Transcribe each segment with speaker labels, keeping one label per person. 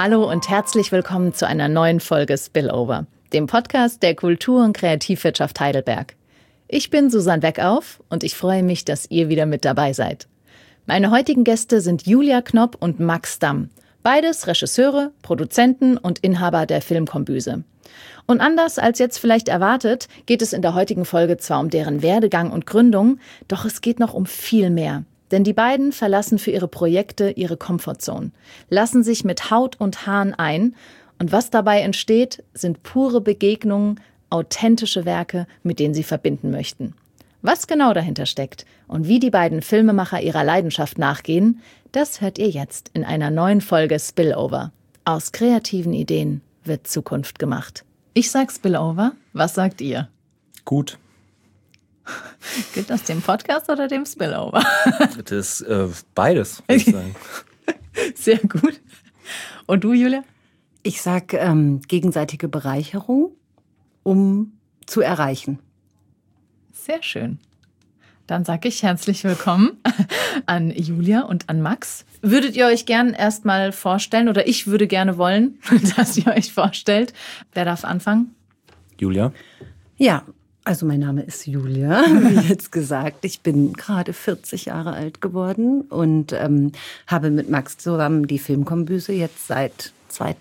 Speaker 1: Hallo und herzlich willkommen zu einer neuen Folge Spillover, dem Podcast der Kultur- und Kreativwirtschaft Heidelberg. Ich bin Susanne Weckauf und ich freue mich, dass ihr wieder mit dabei seid. Meine heutigen Gäste sind Julia Knopp und Max Damm, beides Regisseure, Produzenten und Inhaber der Filmkombüse. Und anders als jetzt vielleicht erwartet, geht es in der heutigen Folge zwar um deren Werdegang und Gründung, doch es geht noch um viel mehr. Denn die beiden verlassen für ihre Projekte ihre Comfortzone, lassen sich mit Haut und Haaren ein und was dabei entsteht, sind pure Begegnungen, authentische Werke, mit denen sie verbinden möchten. Was genau dahinter steckt und wie die beiden Filmemacher ihrer Leidenschaft nachgehen, das hört ihr jetzt in einer neuen Folge Spillover. Aus kreativen Ideen wird Zukunft gemacht. Ich sag Spillover, was sagt ihr?
Speaker 2: Gut.
Speaker 1: Gilt das dem Podcast oder dem Spillover?
Speaker 2: Das beides, würde ich sagen.
Speaker 1: Sehr gut. Und du, Julia?
Speaker 3: Ich sag gegenseitige Bereicherung, um zu erreichen.
Speaker 1: Sehr schön. Dann sage ich herzlich willkommen an Julia und an Max. Würdet ihr euch gern erstmal vorstellen, oder ich würde gerne wollen, dass ihr euch vorstellt. Wer darf anfangen?
Speaker 2: Julia?
Speaker 3: Ja, also mein Name ist Julia, wie jetzt gesagt. Ich bin gerade 40 Jahre alt geworden und habe mit Max zusammen die Filmkombüse jetzt seit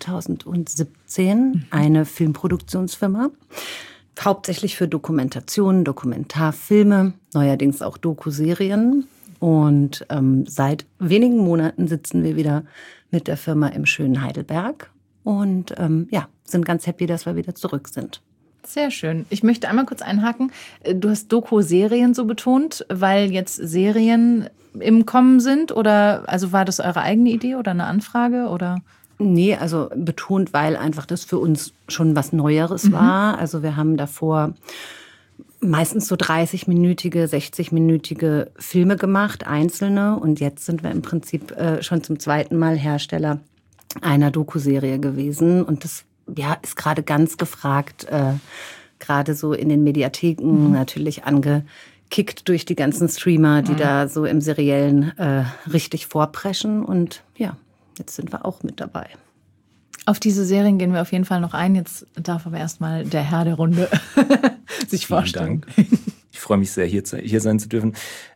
Speaker 3: 2017, eine Filmproduktionsfirma. Hauptsächlich für Dokumentationen, Dokumentarfilme, neuerdings auch Dokuserien. Und seit wenigen Monaten sitzen wir wieder mit der Firma im schönen Heidelberg und sind ganz happy, dass wir wieder zurück sind.
Speaker 1: Sehr schön. Ich möchte einmal kurz einhaken. Du hast Doku-Serien so betont, weil jetzt Serien im Kommen sind? Oder also war das eure eigene Idee oder eine Anfrage? Oder?
Speaker 3: Nee, also betont, weil einfach das für uns schon was Neueres war. Also wir haben davor meistens so 30-minütige, 60-minütige Filme gemacht, einzelne. Und jetzt sind wir im Prinzip schon zum zweiten Mal Hersteller einer Dokuserie gewesen. Und das ist gerade ganz gefragt, gerade so in den Mediatheken, natürlich angekickt durch die ganzen Streamer, die da so im Seriellen richtig vorpreschen. Und ja, jetzt sind wir auch mit dabei.
Speaker 1: Auf diese Serien gehen wir auf jeden Fall noch ein. Jetzt darf aber erstmal der Herr der Runde sich vorstellen.
Speaker 2: Vielen Dank. Ich freue mich sehr, hier sein zu dürfen.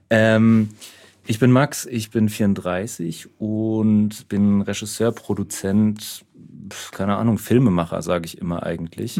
Speaker 2: Ich bin Max, ich bin 34 und bin Regisseur, Produzent, keine Ahnung, Filmemacher, sage ich immer eigentlich.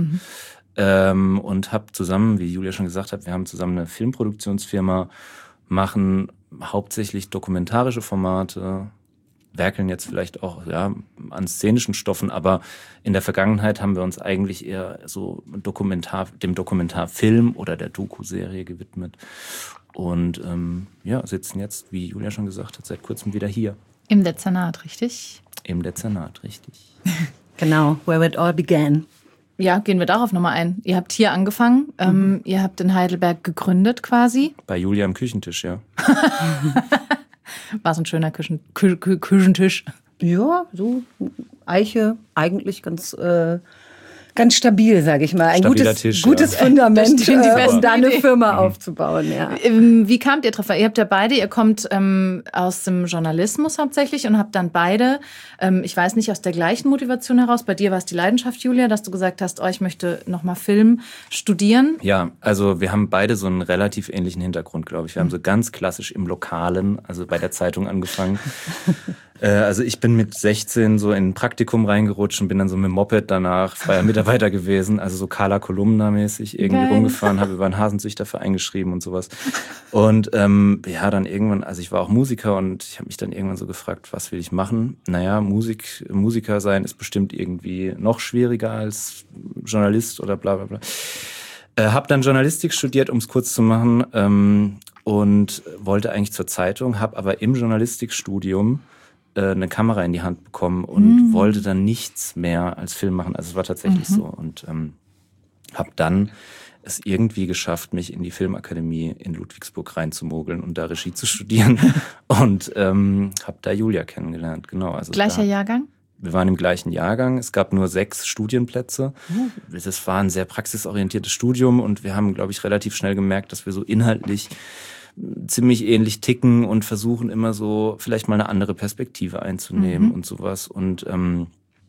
Speaker 2: Und habe zusammen, wie Julia schon gesagt hat, wir haben zusammen eine Filmproduktionsfirma, machen hauptsächlich dokumentarische Formate, werkeln jetzt vielleicht auch an szenischen Stoffen, aber in der Vergangenheit haben wir uns eigentlich eher so dem Dokumentarfilm oder der Doku-Serie gewidmet. Und sitzen jetzt, wie Julia schon gesagt hat, seit kurzem wieder hier.
Speaker 1: Im Dezernat, richtig?
Speaker 2: Im Dezernat, richtig.
Speaker 3: Genau, where it all began.
Speaker 1: Ja, gehen wir darauf nochmal ein. Ihr habt hier angefangen, ihr habt in Heidelberg gegründet quasi.
Speaker 2: Bei Julia am Küchentisch, ja.
Speaker 1: War es ein schöner Küchentisch?
Speaker 3: Ja, so Eiche, eigentlich ganz stabil, sage ich mal. Ein gutes Fundament, um da eine Firma aufzubauen. Ja.
Speaker 1: Wie kamt ihr drauf? Ihr habt ja beide, ihr kommt aus dem Journalismus hauptsächlich und habt dann beide, ich weiß nicht, aus der gleichen Motivation heraus, bei dir war es die Leidenschaft, Julia, dass du gesagt hast, ich möchte nochmal Film studieren.
Speaker 2: Ja, also wir haben beide so einen relativ ähnlichen Hintergrund, glaube ich. Wir haben so ganz klassisch im Lokalen, also bei der Zeitung angefangen. Also ich bin mit 16 so in ein Praktikum reingerutscht und bin dann so mit dem Moped danach freier Mitarbeiter gewesen, also so Carla Kolumna-mäßig irgendwie rumgefahren, habe über einen Hasenzüchterverein geschrieben und sowas. Und dann irgendwann, also ich war auch Musiker und ich habe mich dann irgendwann so gefragt, was will ich machen? Naja, Musiker sein ist bestimmt irgendwie noch schwieriger als Journalist oder bla bla bla. Habe dann Journalistik studiert, um es kurz zu machen, und wollte eigentlich zur Zeitung, habe aber im Journalistikstudium eine Kamera in die Hand bekommen und wollte dann nichts mehr als Film machen. Also es war tatsächlich so. Und habe dann es irgendwie geschafft, mich in die Filmakademie in Ludwigsburg reinzumogeln und da Regie zu studieren. Und habe da Julia kennengelernt. Genau. Also
Speaker 1: Gleicher Jahrgang?
Speaker 2: Wir waren im gleichen Jahrgang. Es gab nur 6 Studienplätze. Das war ein sehr praxisorientiertes Studium und wir haben, glaube ich, relativ schnell gemerkt, dass wir so inhaltlich ziemlich ähnlich ticken und versuchen immer so vielleicht mal eine andere Perspektive einzunehmen und sowas. Und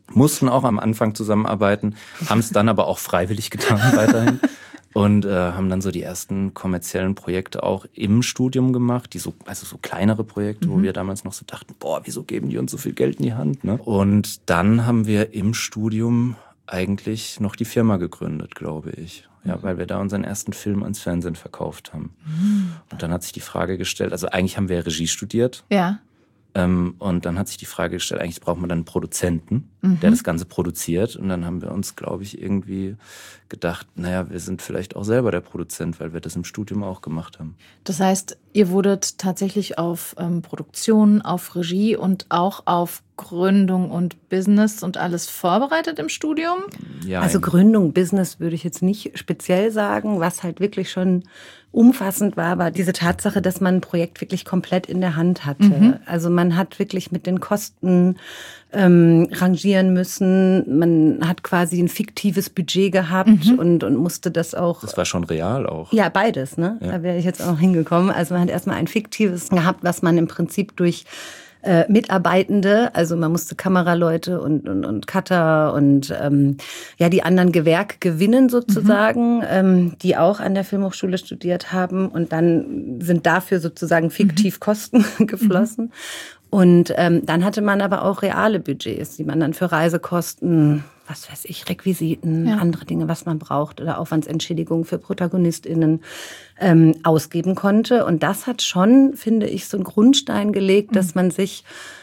Speaker 2: mussten auch am Anfang zusammenarbeiten, haben es dann aber auch freiwillig getan weiterhin. Und haben dann so die ersten kommerziellen Projekte auch im Studium gemacht, also so kleinere Projekte, wo wir damals noch so dachten, boah, wieso geben die uns so viel Geld in die Hand? Ne? Und dann haben wir im Studium eigentlich noch die Firma gegründet, glaube ich. Ja, weil wir da unseren ersten Film ans Fernsehen verkauft haben. Und dann hat sich die Frage gestellt, also eigentlich haben wir Regie studiert.
Speaker 1: Ja.
Speaker 2: Und dann hat sich die Frage gestellt, eigentlich braucht man dann einen Produzenten, der das Ganze produziert. Und dann haben wir uns, glaube ich, irgendwie gedacht, naja, wir sind vielleicht auch selber der Produzent, weil wir das im Studium auch gemacht haben.
Speaker 1: Das heißt, ihr wurdet tatsächlich auf Produktion, auf Regie und auch auf Gründung und Business und alles vorbereitet im Studium?
Speaker 2: Ja,
Speaker 3: Also Gründung, Business würde ich jetzt nicht speziell sagen. Was halt wirklich schon umfassend war diese Tatsache, dass man ein Projekt wirklich komplett in der Hand hatte. Also man hat wirklich mit den Kosten rangieren müssen. Man hat quasi ein fiktives Budget gehabt und musste das auch...
Speaker 2: Das war schon real auch.
Speaker 3: Ja, beides, ne? Ja. Da wäre ich jetzt auch hingekommen. Also man hat erstmal ein fiktives gehabt, was man im Prinzip durch Mitarbeitende, also man musste Kameraleute und Cutter und die anderen Gewerke gewinnen sozusagen, die auch an der Filmhochschule studiert haben, und dann sind dafür sozusagen fiktiv Kosten geflossen. Und dann hatte man aber auch reale Budgets, die man dann für Reisekosten, was weiß ich, Requisiten, andere Dinge, was man braucht, oder Aufwandsentschädigungen für ProtagonistInnen ausgeben konnte. Und das hat schon, finde ich, so einen Grundstein gelegt, dass man sich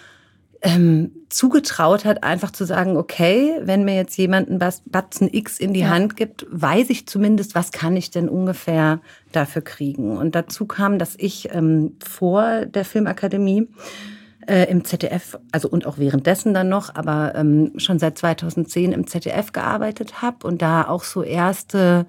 Speaker 3: zugetraut hat, einfach zu sagen, okay, wenn mir jetzt jemand einen Batzen X in die Hand gibt, weiß ich zumindest, was kann ich denn ungefähr dafür kriegen. Und dazu kam, dass ich vor der Filmakademie im ZDF, also und auch währenddessen dann noch, aber schon seit 2010 im ZDF gearbeitet habe und da auch so erste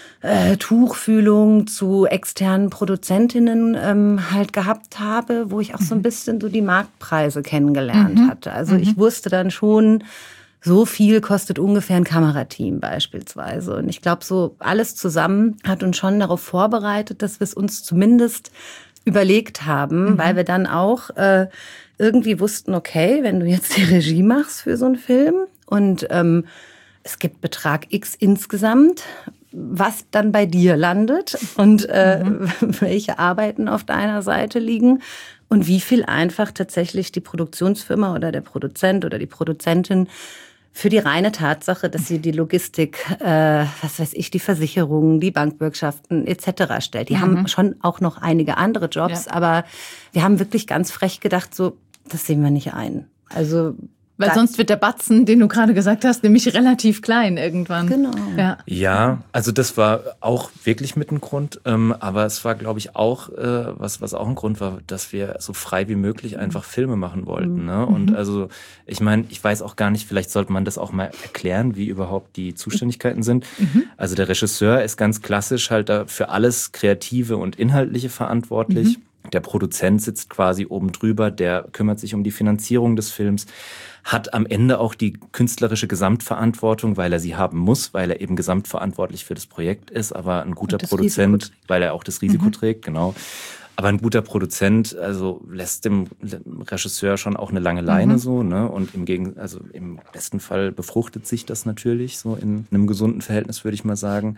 Speaker 3: Tuchfühlung zu externen Produzentinnen halt gehabt habe, wo ich auch so ein bisschen so die Marktpreise kennengelernt hatte. Also ich wusste dann schon, so viel kostet ungefähr ein Kamerateam beispielsweise. Und ich glaube, so alles zusammen hat uns schon darauf vorbereitet, dass wir es uns zumindest überlegt haben, weil wir dann auch irgendwie wussten, okay, wenn du jetzt die Regie machst für so einen Film und es gibt Betrag X insgesamt, was dann bei dir landet und welche Arbeiten auf deiner Seite liegen und wie viel einfach tatsächlich die Produktionsfirma oder der Produzent oder die Produzentin für die reine Tatsache, dass sie die Logistik, was weiß ich, die Versicherungen, die Bankbürgschaften etc. stellt. Die haben schon auch noch einige andere Jobs, aber wir haben wirklich ganz frech gedacht, so, das sehen wir nicht ein. Also
Speaker 1: weil sonst wird der Batzen, den du gerade gesagt hast, nämlich relativ klein irgendwann.
Speaker 3: Genau.
Speaker 2: Ja, also das war auch wirklich mit ein Grund. Aber es war, glaube ich, auch, was auch ein Grund war, dass wir so frei wie möglich einfach Filme machen wollten. Ne? Und also, ich meine, ich weiß auch gar nicht, vielleicht sollte man das auch mal erklären, wie überhaupt die Zuständigkeiten sind. Also der Regisseur ist ganz klassisch halt da für alles Kreative und Inhaltliche verantwortlich. Der Produzent sitzt quasi oben drüber, der kümmert sich um die Finanzierung des Films, hat am Ende auch die künstlerische Gesamtverantwortung, weil er sie haben muss, weil er eben gesamtverantwortlich für das Projekt ist, aber ein guter Produzent, weil er auch das Risiko trägt, genau. Aber ein guter Produzent, also lässt dem Regisseur schon auch eine lange Leine so, ne? Und im besten Fall befruchtet sich das natürlich so in einem gesunden Verhältnis, würde ich mal sagen.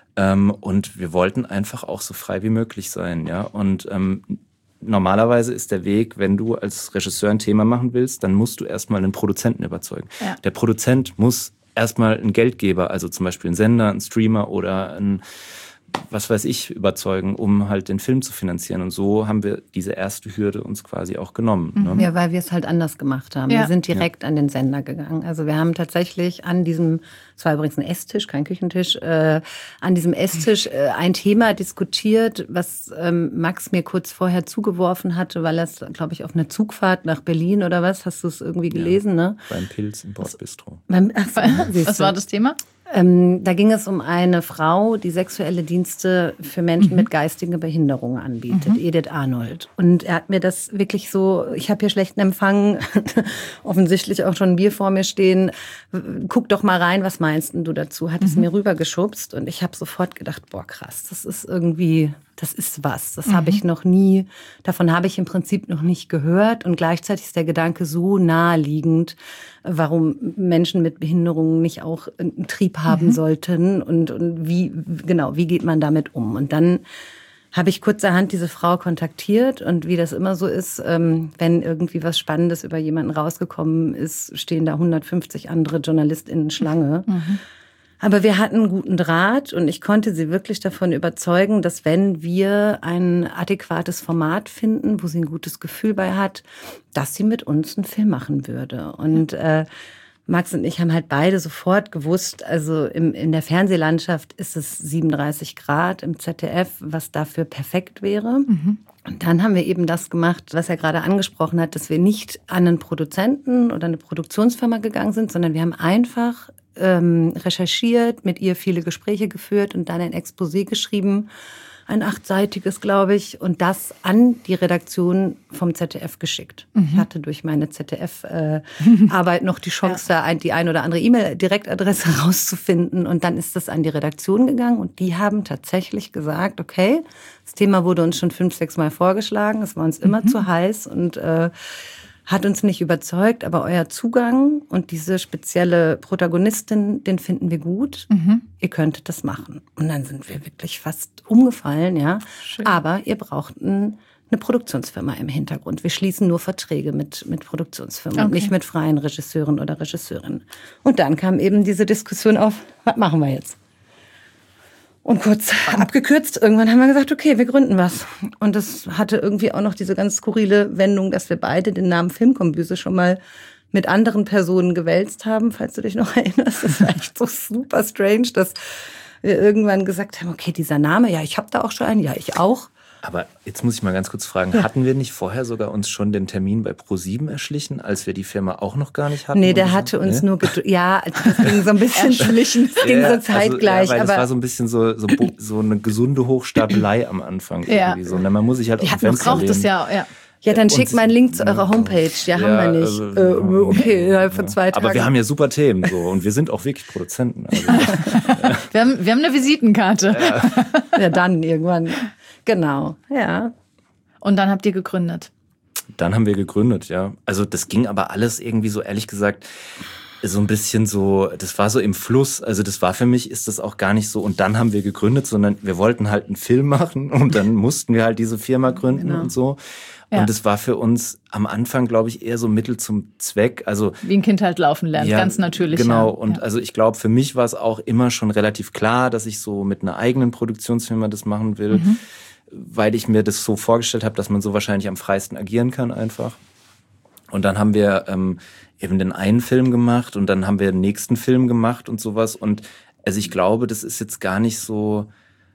Speaker 2: Und wir wollten einfach auch so frei wie möglich sein, ja. Und normalerweise ist der Weg, wenn du als Regisseur ein Thema machen willst, dann musst du erstmal einen Produzenten überzeugen. Ja. Der Produzent muss erstmal einen Geldgeber, also zum Beispiel einen Sender, einen Streamer oder einen was weiß ich, überzeugen, um halt den Film zu finanzieren. Und so haben wir diese erste Hürde uns quasi auch genommen. Ne?
Speaker 3: Ja, weil wir es halt anders gemacht haben. Ja. Wir sind direkt an den Sender gegangen. Also wir haben tatsächlich an diesem, es war übrigens ein Esstisch, kein Küchentisch, an diesem Esstisch ein Thema diskutiert, was Max mir kurz vorher zugeworfen hatte, weil er es, glaube ich, auf einer Zugfahrt nach Berlin oder was, hast du es irgendwie gelesen, ne?
Speaker 2: Beim Pilz im Bordbistro.
Speaker 1: Was war das Thema?
Speaker 3: Da ging es um eine Frau, die sexuelle Dienste für Menschen mit geistiger Behinderung anbietet, Edith Arnold. Und er hat mir das wirklich so, ich habe hier schlechten Empfang, offensichtlich auch schon ein Bier vor mir stehen. Guck doch mal rein, was meinst du dazu? Hat es mir rübergeschubst und ich habe sofort gedacht, boah krass, das ist irgendwie das ist was. Das habe ich noch nie, davon habe ich im Prinzip noch nicht gehört. Und gleichzeitig ist der Gedanke so naheliegend, warum Menschen mit Behinderungen nicht auch einen Trieb haben sollten und wie geht man damit um? Und dann habe ich kurzerhand diese Frau kontaktiert und wie das immer so ist, wenn irgendwie was Spannendes über jemanden rausgekommen ist, stehen da 150 andere JournalistInnen Schlange. Aber wir hatten einen guten Draht und ich konnte sie wirklich davon überzeugen, dass wenn wir ein adäquates Format finden, wo sie ein gutes Gefühl bei hat, dass sie mit uns einen Film machen würde. Und Max und ich haben halt beide sofort gewusst, also in der Fernsehlandschaft ist es 37 Grad im ZDF, was dafür perfekt wäre. Und dann haben wir eben das gemacht, was er gerade angesprochen hat, dass wir nicht an einen Produzenten oder eine Produktionsfirma gegangen sind, sondern wir haben einfach recherchiert, mit ihr viele Gespräche geführt und dann ein Exposé geschrieben, ein 8-seitiges, glaube ich, und das an die Redaktion vom ZDF geschickt. Ich hatte durch meine ZDF-Arbeit noch die Chance, die ein oder andere E-Mail-Direktadresse rauszufinden. Und dann ist das an die Redaktion gegangen und die haben tatsächlich gesagt, okay, das Thema wurde uns schon 5-6 Mal vorgeschlagen, es war uns immer zu heiß und hat uns nicht überzeugt, aber euer Zugang und diese spezielle Protagonistin, den finden wir gut. Ihr könntet das machen. Und dann sind wir wirklich fast umgefallen, ja. Schön. Aber ihr braucht eine Produktionsfirma im Hintergrund. Wir schließen nur Verträge mit Produktionsfirmen und nicht mit freien Regisseuren oder Regisseurinnen. Und dann kam eben diese Diskussion auf, was machen wir jetzt? Und kurz abgekürzt, irgendwann haben wir gesagt, okay, wir gründen was. Und das hatte irgendwie auch noch diese ganz skurrile Wendung, dass wir beide den Namen Filmkombüse schon mal mit anderen Personen gewälzt haben, falls du dich noch erinnerst. Das war echt so super strange, dass wir irgendwann gesagt haben, okay, dieser Name, ja, ich habe da auch schon einen, ja, ich auch.
Speaker 2: Aber jetzt muss ich mal ganz kurz fragen, hatten wir nicht vorher sogar uns schon den Termin bei ProSieben erschlichen, als wir die Firma auch noch gar nicht hatten?
Speaker 3: Nee, der hatte uns nur, das ging so ein bisschen erschlichen, das ging so zeitgleich.
Speaker 2: Weil das war so ein bisschen so eine gesunde Hochstapelei am Anfang. Irgendwie so. Und man muss sich halt auf den Fenster lehnen.
Speaker 3: Ja, dann schickt mal einen Link zu eurer Homepage. Ja, haben wir nicht. Okay, innerhalb von 2 Tagen.
Speaker 2: Aber wir haben ja super Themen so und wir sind auch wirklich Produzenten. Also,
Speaker 1: wir haben eine Visitenkarte.
Speaker 3: Ja, dann irgendwann. Genau, ja.
Speaker 1: Und dann habt ihr gegründet?
Speaker 2: Dann haben wir gegründet, ja. Also das ging aber alles irgendwie so, ehrlich gesagt, so ein bisschen so, das war so im Fluss. Also das war für mich, ist das auch gar nicht so. Und dann haben wir gegründet, sondern wir wollten halt einen Film machen und dann mussten wir halt diese Firma gründen und so. Ja. Und es war für uns am Anfang, glaube ich, eher so Mittel zum Zweck. Also
Speaker 1: wie ein Kind halt laufen lernt, ganz natürlich.
Speaker 2: Genau, und also ich glaube, für mich war es auch immer schon relativ klar, dass ich so mit einer eigenen Produktionsfirma das machen will, weil ich mir das so vorgestellt habe, dass man so wahrscheinlich am freisten agieren kann einfach. Und dann haben wir eben den einen Film gemacht und dann haben wir den nächsten Film gemacht und sowas. Und also ich glaube, das ist jetzt gar nicht so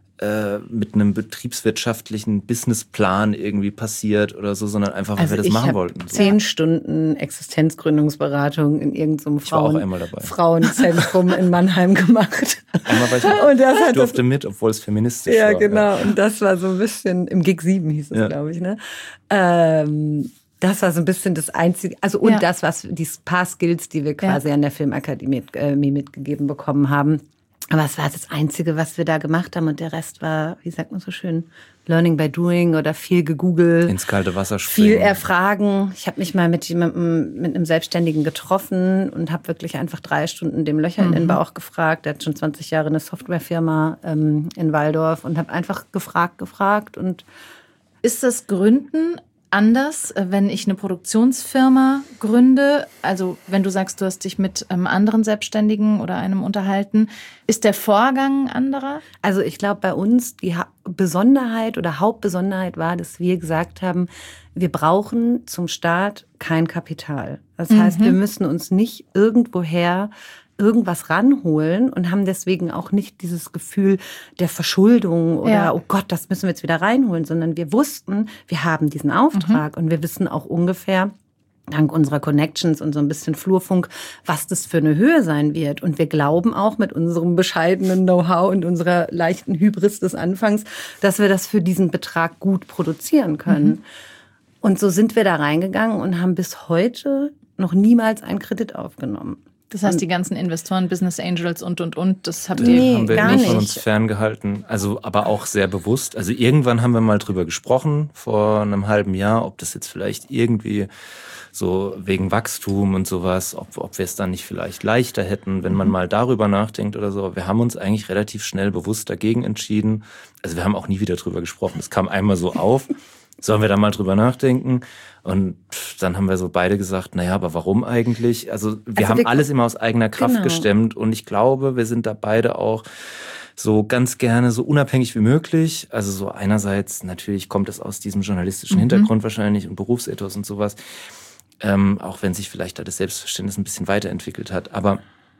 Speaker 2: mit einem betriebswirtschaftlichen Businessplan irgendwie passiert oder so, sondern einfach, weil wir das machen wollten.
Speaker 3: So. 10 Stunden Existenzgründungsberatung in irgendeinem Frauenzentrum in Mannheim gemacht.
Speaker 2: Einmal war ich durfte mit, obwohl es feministisch war.
Speaker 3: Ja, genau. Und das war so ein bisschen, im Gig 7 hieß es, glaube ich, ne? Das war so ein bisschen das Einzige, also und das, was die paar Skills, die wir quasi an der Filmakademie mitgegeben bekommen haben. Aber es war das Einzige, was wir da gemacht haben und der Rest war, wie sagt man so schön, Learning by Doing oder viel gegoogelt.
Speaker 2: Ins kalte Wasser springen.
Speaker 3: Viel erfragen. Ich habe mich mal mit einem Selbstständigen getroffen und habe wirklich einfach 3 Stunden dem Löcher in den Bauch gefragt. Der hat schon 20 Jahre eine Softwarefirma in Waldorf und habe einfach gefragt. Und
Speaker 1: ist das Gründen anders, wenn ich eine Produktionsfirma gründe? Also wenn du sagst, du hast dich mit anderen Selbstständigen oder einem unterhalten, ist der Vorgang ein anderer?
Speaker 3: Also ich glaube, bei uns die Besonderheit oder Hauptbesonderheit war, dass wir gesagt haben, wir brauchen zum Start kein Kapital. Das heißt, wir müssen uns nicht irgendwoher irgendwas ranholen und haben deswegen auch nicht dieses Gefühl der Verschuldung oder oh Gott, das müssen wir jetzt wieder reinholen, sondern wir wussten, wir haben diesen Auftrag und wir wissen auch ungefähr, dank unserer Connections und so ein bisschen Flurfunk, was das für eine Höhe sein wird. Und wir glauben auch mit unserem bescheidenen Know-how und unserer leichten Hybris des Anfangs, dass wir das für diesen Betrag gut produzieren können. Und so sind wir da reingegangen und haben bis heute noch niemals einen Kredit aufgenommen.
Speaker 1: Das heißt, die ganzen Investoren, Business Angels und, das habt ihr
Speaker 2: haben wir
Speaker 3: gar
Speaker 2: immer von
Speaker 3: nicht.
Speaker 2: uns ferngehalten. Also, aber auch sehr bewusst. Also irgendwann haben wir mal drüber gesprochen, vor einem halben Jahr, ob das jetzt vielleicht irgendwie so wegen Wachstum und sowas, ob wir es dann nicht vielleicht leichter hätten, wenn man mal darüber nachdenkt oder so. Wir haben uns eigentlich relativ schnell bewusst dagegen entschieden. Also wir haben auch nie wieder drüber gesprochen. Es kam einmal so auf. Sollen wir da mal drüber nachdenken? Und dann haben wir so beide gesagt, naja, aber warum eigentlich? Also wir haben alles immer aus eigener Kraft gestemmt und ich glaube, wir sind da beide auch so ganz gerne so unabhängig wie möglich. Also so einerseits, natürlich kommt es aus diesem journalistischen Hintergrund wahrscheinlich und Berufsethos und sowas, auch wenn sich vielleicht da das Selbstverständnis ein bisschen weiterentwickelt hat. Aber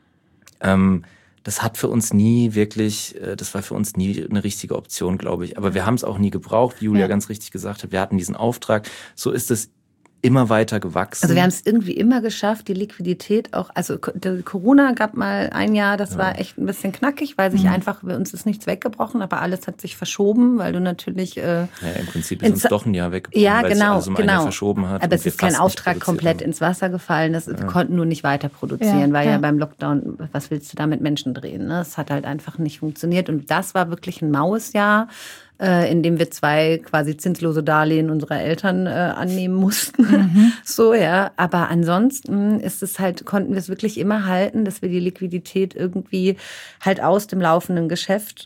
Speaker 2: das hat für uns nie wirklich, das war für uns nie eine richtige Option, glaube ich. Aber wir haben es auch nie gebraucht, wie Julia ganz richtig gesagt hat. Wir hatten diesen Auftrag. So ist es immer weiter gewachsen.
Speaker 3: Also wir haben es irgendwie immer geschafft, die Liquidität auch, also Corona gab mal ein Jahr, das war echt ein bisschen knackig, weil sich einfach, bei uns ist nichts weggebrochen, aber alles hat sich verschoben, weil du natürlich... im
Speaker 2: Prinzip ist uns doch ein Jahr weggebrochen, weil sich alles um ein Jahr verschoben hat.
Speaker 3: Aber es ist kein Auftrag komplett ins Wasser gefallen, wir konnten nur nicht weiter produzieren, weil ja beim Lockdown, was willst du da mit Menschen drehen? Ne? Es hat halt einfach nicht funktioniert und das war wirklich ein maues Jahr, in dem wir 2 quasi zinslose Darlehen unserer Eltern annehmen mussten. So, ja. Aber ansonsten ist es halt, konnten wir es wirklich immer halten, dass wir die Liquidität irgendwie halt aus dem laufenden Geschäft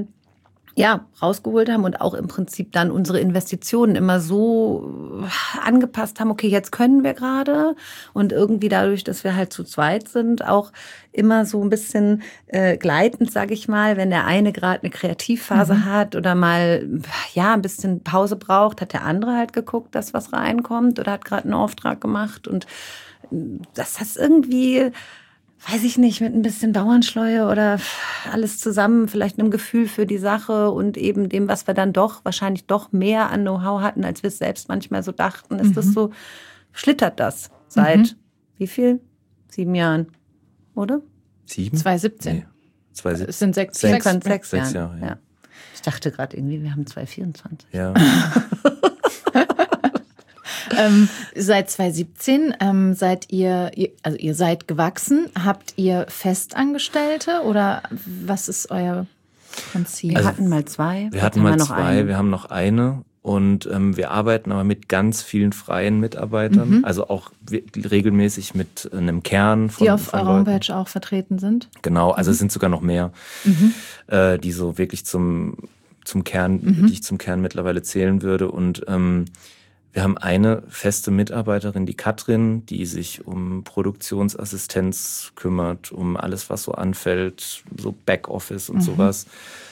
Speaker 3: rausgeholt haben und auch im Prinzip dann unsere Investitionen immer so angepasst haben, okay, jetzt können wir gerade und irgendwie dadurch, dass wir halt zu zweit sind, auch immer so ein bisschen gleitend, sage ich mal, wenn der eine gerade eine Kreativphase hat oder mal ein bisschen Pause braucht, hat der andere halt geguckt, dass was reinkommt oder hat gerade einen Auftrag gemacht und das ist irgendwie... weiß ich nicht, mit ein bisschen Bauernschleue oder alles zusammen, vielleicht einem Gefühl für die Sache und eben dem, was wir dann wahrscheinlich doch mehr an Know-how hatten, als wir es selbst manchmal so dachten, ist das so, schlittert das seit wie viel? 7 Jahren, oder?
Speaker 2: 7?
Speaker 1: 2017.
Speaker 2: Nee. 2017.
Speaker 1: Es sind 6
Speaker 3: Jahre. Ja. Ich dachte gerade irgendwie, wir haben 2024.
Speaker 2: Ja.
Speaker 1: Seit 2017 seid ihr seid gewachsen. Habt ihr Festangestellte oder was ist euer Prinzip?
Speaker 3: Wir hatten mal 2.
Speaker 2: Wir hatten mal 2, wir haben noch eine und wir arbeiten aber mit ganz vielen freien Mitarbeitern, also auch regelmäßig mit einem Kern von
Speaker 1: die auf
Speaker 2: von
Speaker 1: eurer
Speaker 2: Leuten.
Speaker 1: Homepage auch vertreten sind?
Speaker 2: Genau, also es sind sogar noch mehr, die so wirklich zum Kern, die ich zum Kern mittlerweile zählen würde und wir haben eine feste Mitarbeiterin, die Katrin, die sich um Produktionsassistenz kümmert, um alles, was so anfällt, so Backoffice und sowas.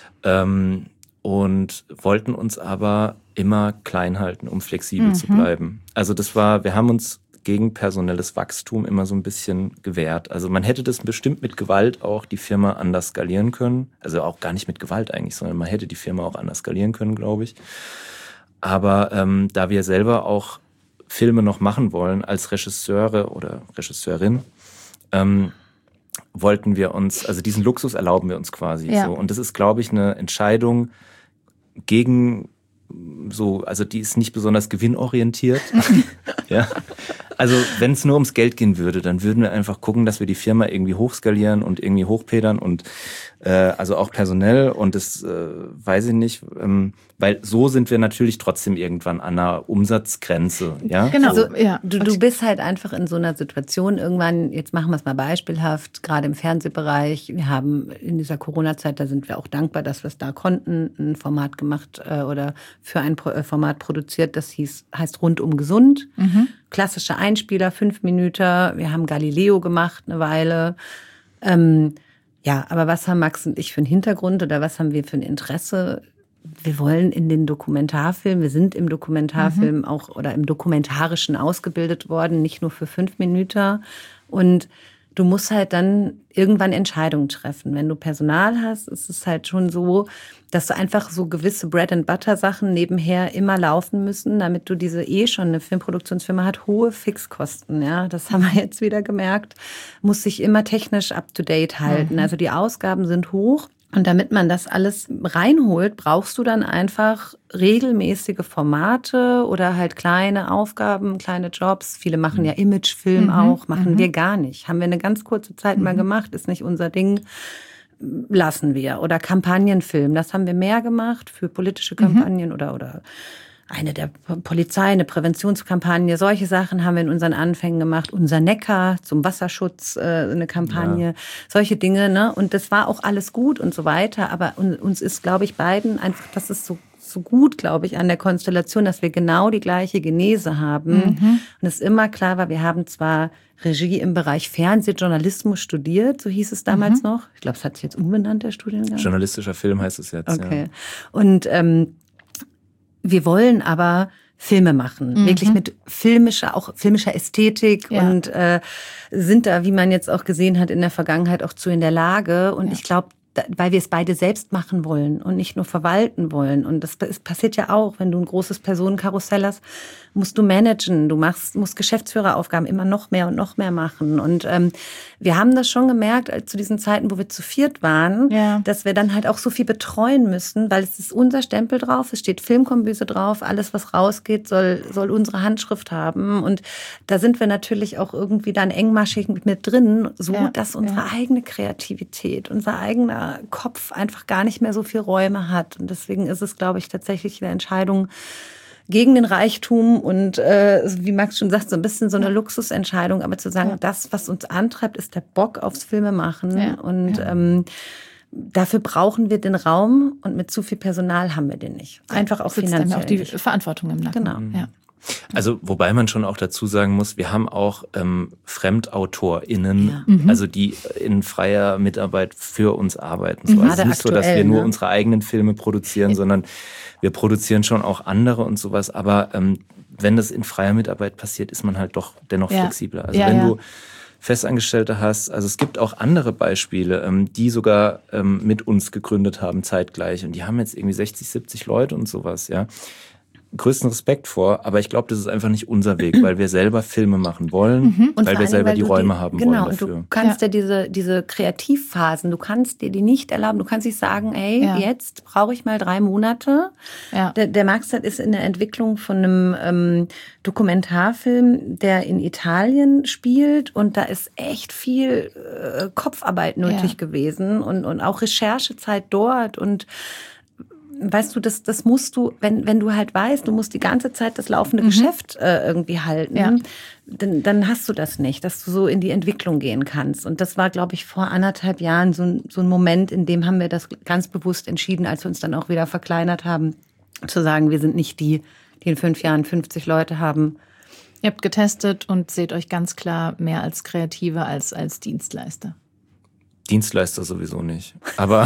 Speaker 2: Und wollten uns aber immer klein halten, um flexibel zu bleiben. Also wir haben uns gegen personelles Wachstum immer so ein bisschen gewehrt. Also man hätte das bestimmt mit Gewalt auch die Firma anders skalieren können. Also auch gar nicht mit Gewalt eigentlich, sondern man hätte die Firma auch anders skalieren können, glaube ich. Aber da wir selber auch Filme noch machen wollen als Regisseure oder Regisseurin, wollten wir uns, also diesen Luxus erlauben wir uns quasi so. Und das ist, glaube ich, eine Entscheidung gegen also die ist nicht besonders gewinnorientiert. Ja. Also wenn es nur ums Geld gehen würde, dann würden wir einfach gucken, dass wir die Firma irgendwie hochskalieren und irgendwie hochpedern und also auch personell und das weiß ich nicht, weil so sind wir natürlich trotzdem irgendwann an einer Umsatzgrenze. Ja?
Speaker 3: Genau, also, du bist halt einfach in so einer Situation irgendwann, jetzt machen wir es mal beispielhaft, gerade im Fernsehbereich, wir haben in dieser Corona-Zeit, da sind wir auch dankbar, dass wir es da konnten, ein Format gemacht oder für ein Format produziert, das heißt Rundum gesund. Klassische Einspieler, 5 Minuten. Wir haben Galileo gemacht eine Weile. Aber was haben Max und ich für einen Hintergrund oder was haben wir für ein Interesse? Wir wollen in den Dokumentarfilm, wir sind im Dokumentarfilm auch oder im Dokumentarischen ausgebildet worden, nicht nur für 5 Minuten. Und du musst halt dann irgendwann Entscheidungen treffen. Wenn du Personal hast, ist es halt schon so, dass du einfach so gewisse Bread-and-Butter-Sachen nebenher immer laufen müssen, damit du schon eine Filmproduktionsfirma hat, hohe Fixkosten. Ja, das haben wir jetzt wieder gemerkt. Muss sich immer technisch up-to-date halten. Also die Ausgaben sind hoch. Und damit man das alles reinholt, brauchst du dann einfach regelmäßige Formate oder halt kleine Aufgaben, kleine Jobs. Viele machen ja Imagefilm auch, machen wir gar nicht. Haben wir eine ganz kurze Zeit mal gemacht, ist nicht unser Ding, lassen wir. Oder Kampagnenfilm, das haben wir mehr gemacht für politische Kampagnen oder eine der Polizei, eine Präventionskampagne, solche Sachen haben wir in unseren Anfängen gemacht. Unser Neckar zum Wasserschutz, eine Kampagne, solche Dinge, ne? Und das war auch alles gut und so weiter. Aber uns ist, glaube ich, beiden einfach, das ist so gut, glaube ich, an der Konstellation, dass wir genau die gleiche Genese haben. Und es immer klar war, wir haben zwar Regie im Bereich Fernsehjournalismus studiert, so hieß es damals noch. Ich glaube, es hat sich jetzt umbenannt, der Studiengang.
Speaker 2: Journalistischer Film heißt es jetzt,
Speaker 3: Okay. Und wir wollen aber Filme machen, wirklich mit filmischer Ästhetik und sind da, wie man jetzt auch gesehen hat, in der Vergangenheit auch zu in der Lage. Und ich glaube, weil wir es beide selbst machen wollen und nicht nur verwalten wollen. Und das passiert ja auch, wenn du ein großes Personenkarussell hast, musst du managen, musst Geschäftsführeraufgaben immer noch mehr und noch mehr machen. Und wir haben das schon gemerkt, zu diesen Zeiten, wo wir zu viert waren, dass wir dann halt auch so viel betreuen müssen, weil es ist unser Stempel drauf, es steht Filmkombüse drauf, alles, was rausgeht, soll unsere Handschrift haben. Und da sind wir natürlich auch irgendwie dann engmaschig mit drin, so dass unsere eigene Kreativität, unser eigener Kopf einfach gar nicht mehr so viel Räume hat. Und deswegen ist es, glaube ich, tatsächlich eine Entscheidung gegen den Reichtum und wie Max schon sagt, so ein bisschen so eine Luxusentscheidung, aber zu sagen, das, was uns antreibt, ist der Bock aufs Filmemachen und dafür brauchen wir den Raum und mit zu viel Personal haben wir den nicht. Einfach auch finanziell.
Speaker 1: Dann auch die Verantwortung im Nacken.
Speaker 3: Genau.
Speaker 1: Ja.
Speaker 2: Also wobei man schon auch dazu sagen muss, wir haben auch FremdautorInnen, also die in freier Mitarbeit für uns arbeiten. So, also es ist nicht so, dass wir nur unsere eigenen Filme produzieren, sondern wir produzieren schon auch andere und sowas. Aber wenn das in freier Mitarbeit passiert, ist man halt doch dennoch flexibler. Also wenn du Festangestellte hast, also es gibt auch andere Beispiele, die sogar mit uns gegründet haben zeitgleich. Und die haben jetzt irgendwie 60, 70 Leute und sowas, ja. Größten Respekt vor, aber ich glaube, das ist einfach nicht unser Weg, weil wir selber Filme machen wollen, weil wir selber die Räume haben wollen dafür.
Speaker 3: Genau, und du kannst ja diese Kreativphasen, du kannst dir die nicht erlauben. Du kannst nicht sagen, ey, jetzt brauche ich mal 3 Monate. Ja. Der Max ist in der Entwicklung von einem Dokumentarfilm, der in Italien spielt und da ist echt viel Kopfarbeit nötig gewesen und auch Recherchezeit dort und weißt du, das musst du, wenn du halt weißt, du musst die ganze Zeit das laufende Geschäft irgendwie halten, dann hast du das nicht, dass du so in die Entwicklung gehen kannst. Und das war, glaube ich, vor 1,5 Jahren so ein Moment, in dem haben wir das ganz bewusst entschieden, als wir uns dann auch wieder verkleinert haben, zu sagen, wir sind nicht die in 5 Jahren 50 Leute haben.
Speaker 1: Ihr habt getestet und seht euch ganz klar mehr als Kreative als Dienstleister.
Speaker 2: Dienstleister sowieso nicht. Aber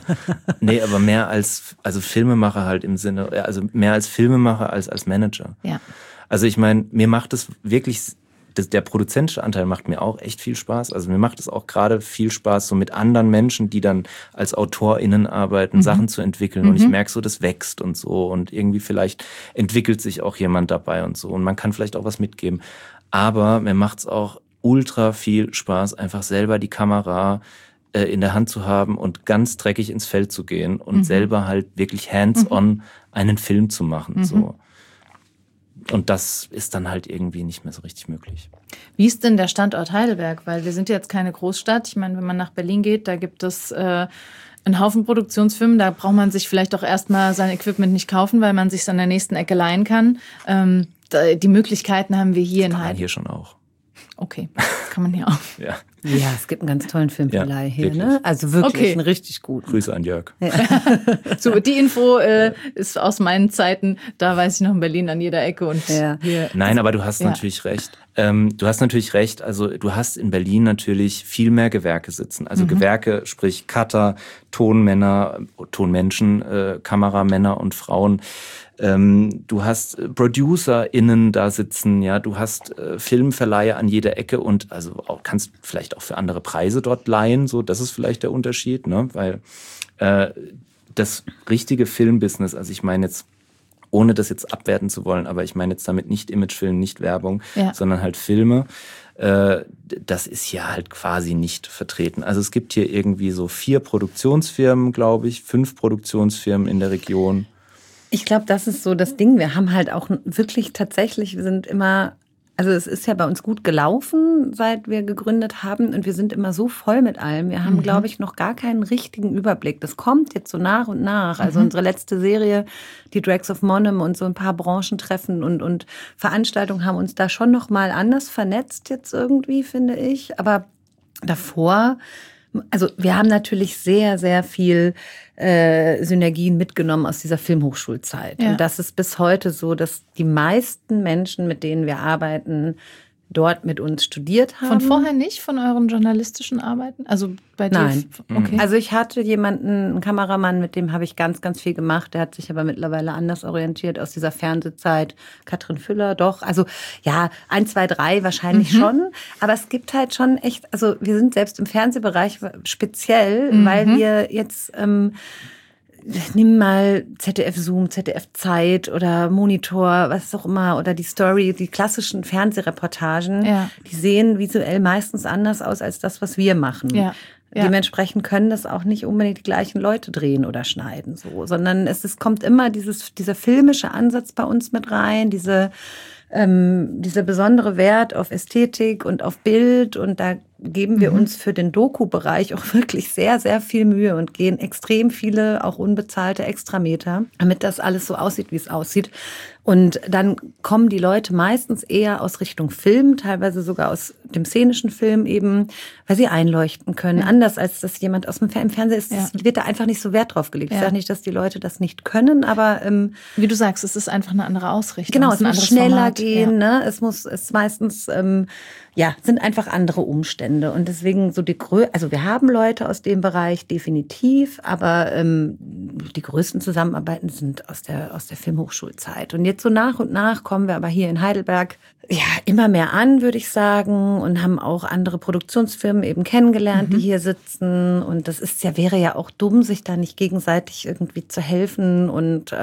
Speaker 2: aber mehr als, also Filmemacher halt im Sinne, also mehr als Filmemacher als Manager. Ja. Also ich meine, mir macht es wirklich, der produzentische Anteil macht mir auch echt viel Spaß. Also mir macht es auch gerade viel Spaß, so mit anderen Menschen, die dann als AutorInnen arbeiten, Sachen zu entwickeln. Und ich merke so, das wächst und so. Und irgendwie vielleicht entwickelt sich auch jemand dabei und so. Und man kann vielleicht auch was mitgeben. Aber mir macht es auch ultra viel Spaß, einfach selber die Kamera in der Hand zu haben und ganz dreckig ins Feld zu gehen und selber halt wirklich hands-on einen Film zu machen. So. Und das ist dann halt irgendwie nicht mehr so richtig möglich.
Speaker 1: Wie ist denn der Standort Heidelberg? Weil wir sind jetzt keine Großstadt. Ich meine, wenn man nach Berlin geht, da gibt es einen Haufen Produktionsfirmen. Da braucht man sich vielleicht auch erstmal sein Equipment nicht kaufen, weil man sich an der nächsten Ecke leihen kann. Die Möglichkeiten haben wir hier in Heidelberg.
Speaker 2: Hier schon auch.
Speaker 1: Okay, das kann man hier auch.
Speaker 3: Ja, es gibt einen ganz tollen Filmverleih hier, wirklich. Ne? Also wirklich einen richtig guten.
Speaker 2: Grüße an Jörg. Ja.
Speaker 1: So, die Info ist aus meinen Zeiten, da weiß ich noch in Berlin an jeder Ecke. Und hier.
Speaker 2: Nein, aber du hast natürlich recht. Du hast natürlich recht, also du hast in Berlin natürlich viel mehr Gewerke sitzen. Also Gewerke, sprich Cutter, Tonmänner, Tonmenschen, Kameramänner und Frauen. Du hast ProducerInnen da sitzen, ja, du hast Filmverleiher an jeder Ecke und also auch, kannst vielleicht auch für andere Preise dort leihen, so, das ist vielleicht der Unterschied, ne, weil das richtige Filmbusiness, also ich meine jetzt, ohne das jetzt abwerten zu wollen, aber ich meine jetzt damit nicht Imagefilm, nicht Werbung, sondern halt Filme, das ist hier halt quasi nicht vertreten. Also es gibt hier irgendwie so 4 Produktionsfirmen, glaube ich, 5 Produktionsfirmen in der Region.
Speaker 3: Ich glaube, das ist so das Ding. Wir haben halt auch wirklich tatsächlich, wir sind immer, also es ist ja bei uns gut gelaufen, seit wir gegründet haben und wir sind immer so voll mit allem. Wir haben, glaube ich, noch gar keinen richtigen Überblick. Das kommt jetzt so nach und nach. Also unsere letzte Serie, die Drags of Monum und so ein paar Branchentreffen und Veranstaltungen haben uns da schon noch mal anders vernetzt jetzt irgendwie, finde ich. Aber davor, also wir haben natürlich sehr, sehr viel Synergien mitgenommen aus dieser Filmhochschulzeit. Ja. Und das ist bis heute so, dass die meisten Menschen, mit denen wir arbeiten, dort mit uns studiert haben.
Speaker 1: Von vorher nicht, von euren journalistischen Arbeiten? Also bei dir?
Speaker 3: Nein.
Speaker 1: Okay.
Speaker 3: Also ich hatte jemanden, einen Kameramann, mit dem habe ich ganz, ganz viel gemacht. Der hat sich aber mittlerweile anders orientiert aus dieser Fernsehzeit. Katrin Füller, doch. Also ja, 1, 2, 3 wahrscheinlich schon. Aber es gibt halt schon echt, also wir sind selbst im Fernsehbereich speziell, weil wir jetzt... nimm mal ZDF Zoom, ZDF Zeit oder Monitor, was auch immer, oder die Story, die klassischen Fernsehreportagen, die sehen visuell meistens anders aus als das, was wir machen. Ja. Dementsprechend können das auch nicht unbedingt die gleichen Leute drehen oder schneiden, so, sondern es kommt immer dieser filmische Ansatz bei uns mit rein, dieser besondere Wert auf Ästhetik und auf Bild, und da geben wir uns für den Doku-Bereich auch wirklich sehr, sehr viel Mühe und gehen extrem viele, auch unbezahlte Extrameter, damit das alles so aussieht, wie es aussieht. Und dann kommen die Leute meistens eher aus Richtung Film, teilweise sogar aus dem szenischen Film eben, weil sie einleuchten können. Ja. Anders als das jemand aus dem Fernseher ist, wird da einfach nicht so Wert drauf gelegt. Ich sage nicht, dass die Leute das nicht können, aber...
Speaker 1: wie du sagst, es ist einfach eine andere Ausrichtung.
Speaker 3: Genau, es muss schneller gehen. Ne? Es meistens... sind einfach andere Umstände. Und deswegen so also wir haben Leute aus dem Bereich definitiv, aber die größten Zusammenarbeiten sind aus der Filmhochschulzeit. Und jetzt so nach und nach kommen wir aber hier in Heidelberg immer mehr an, würde ich sagen, und haben auch andere Produktionsfirmen eben kennengelernt, die hier sitzen. Und das wäre ja auch dumm, sich da nicht gegenseitig irgendwie zu helfen. Und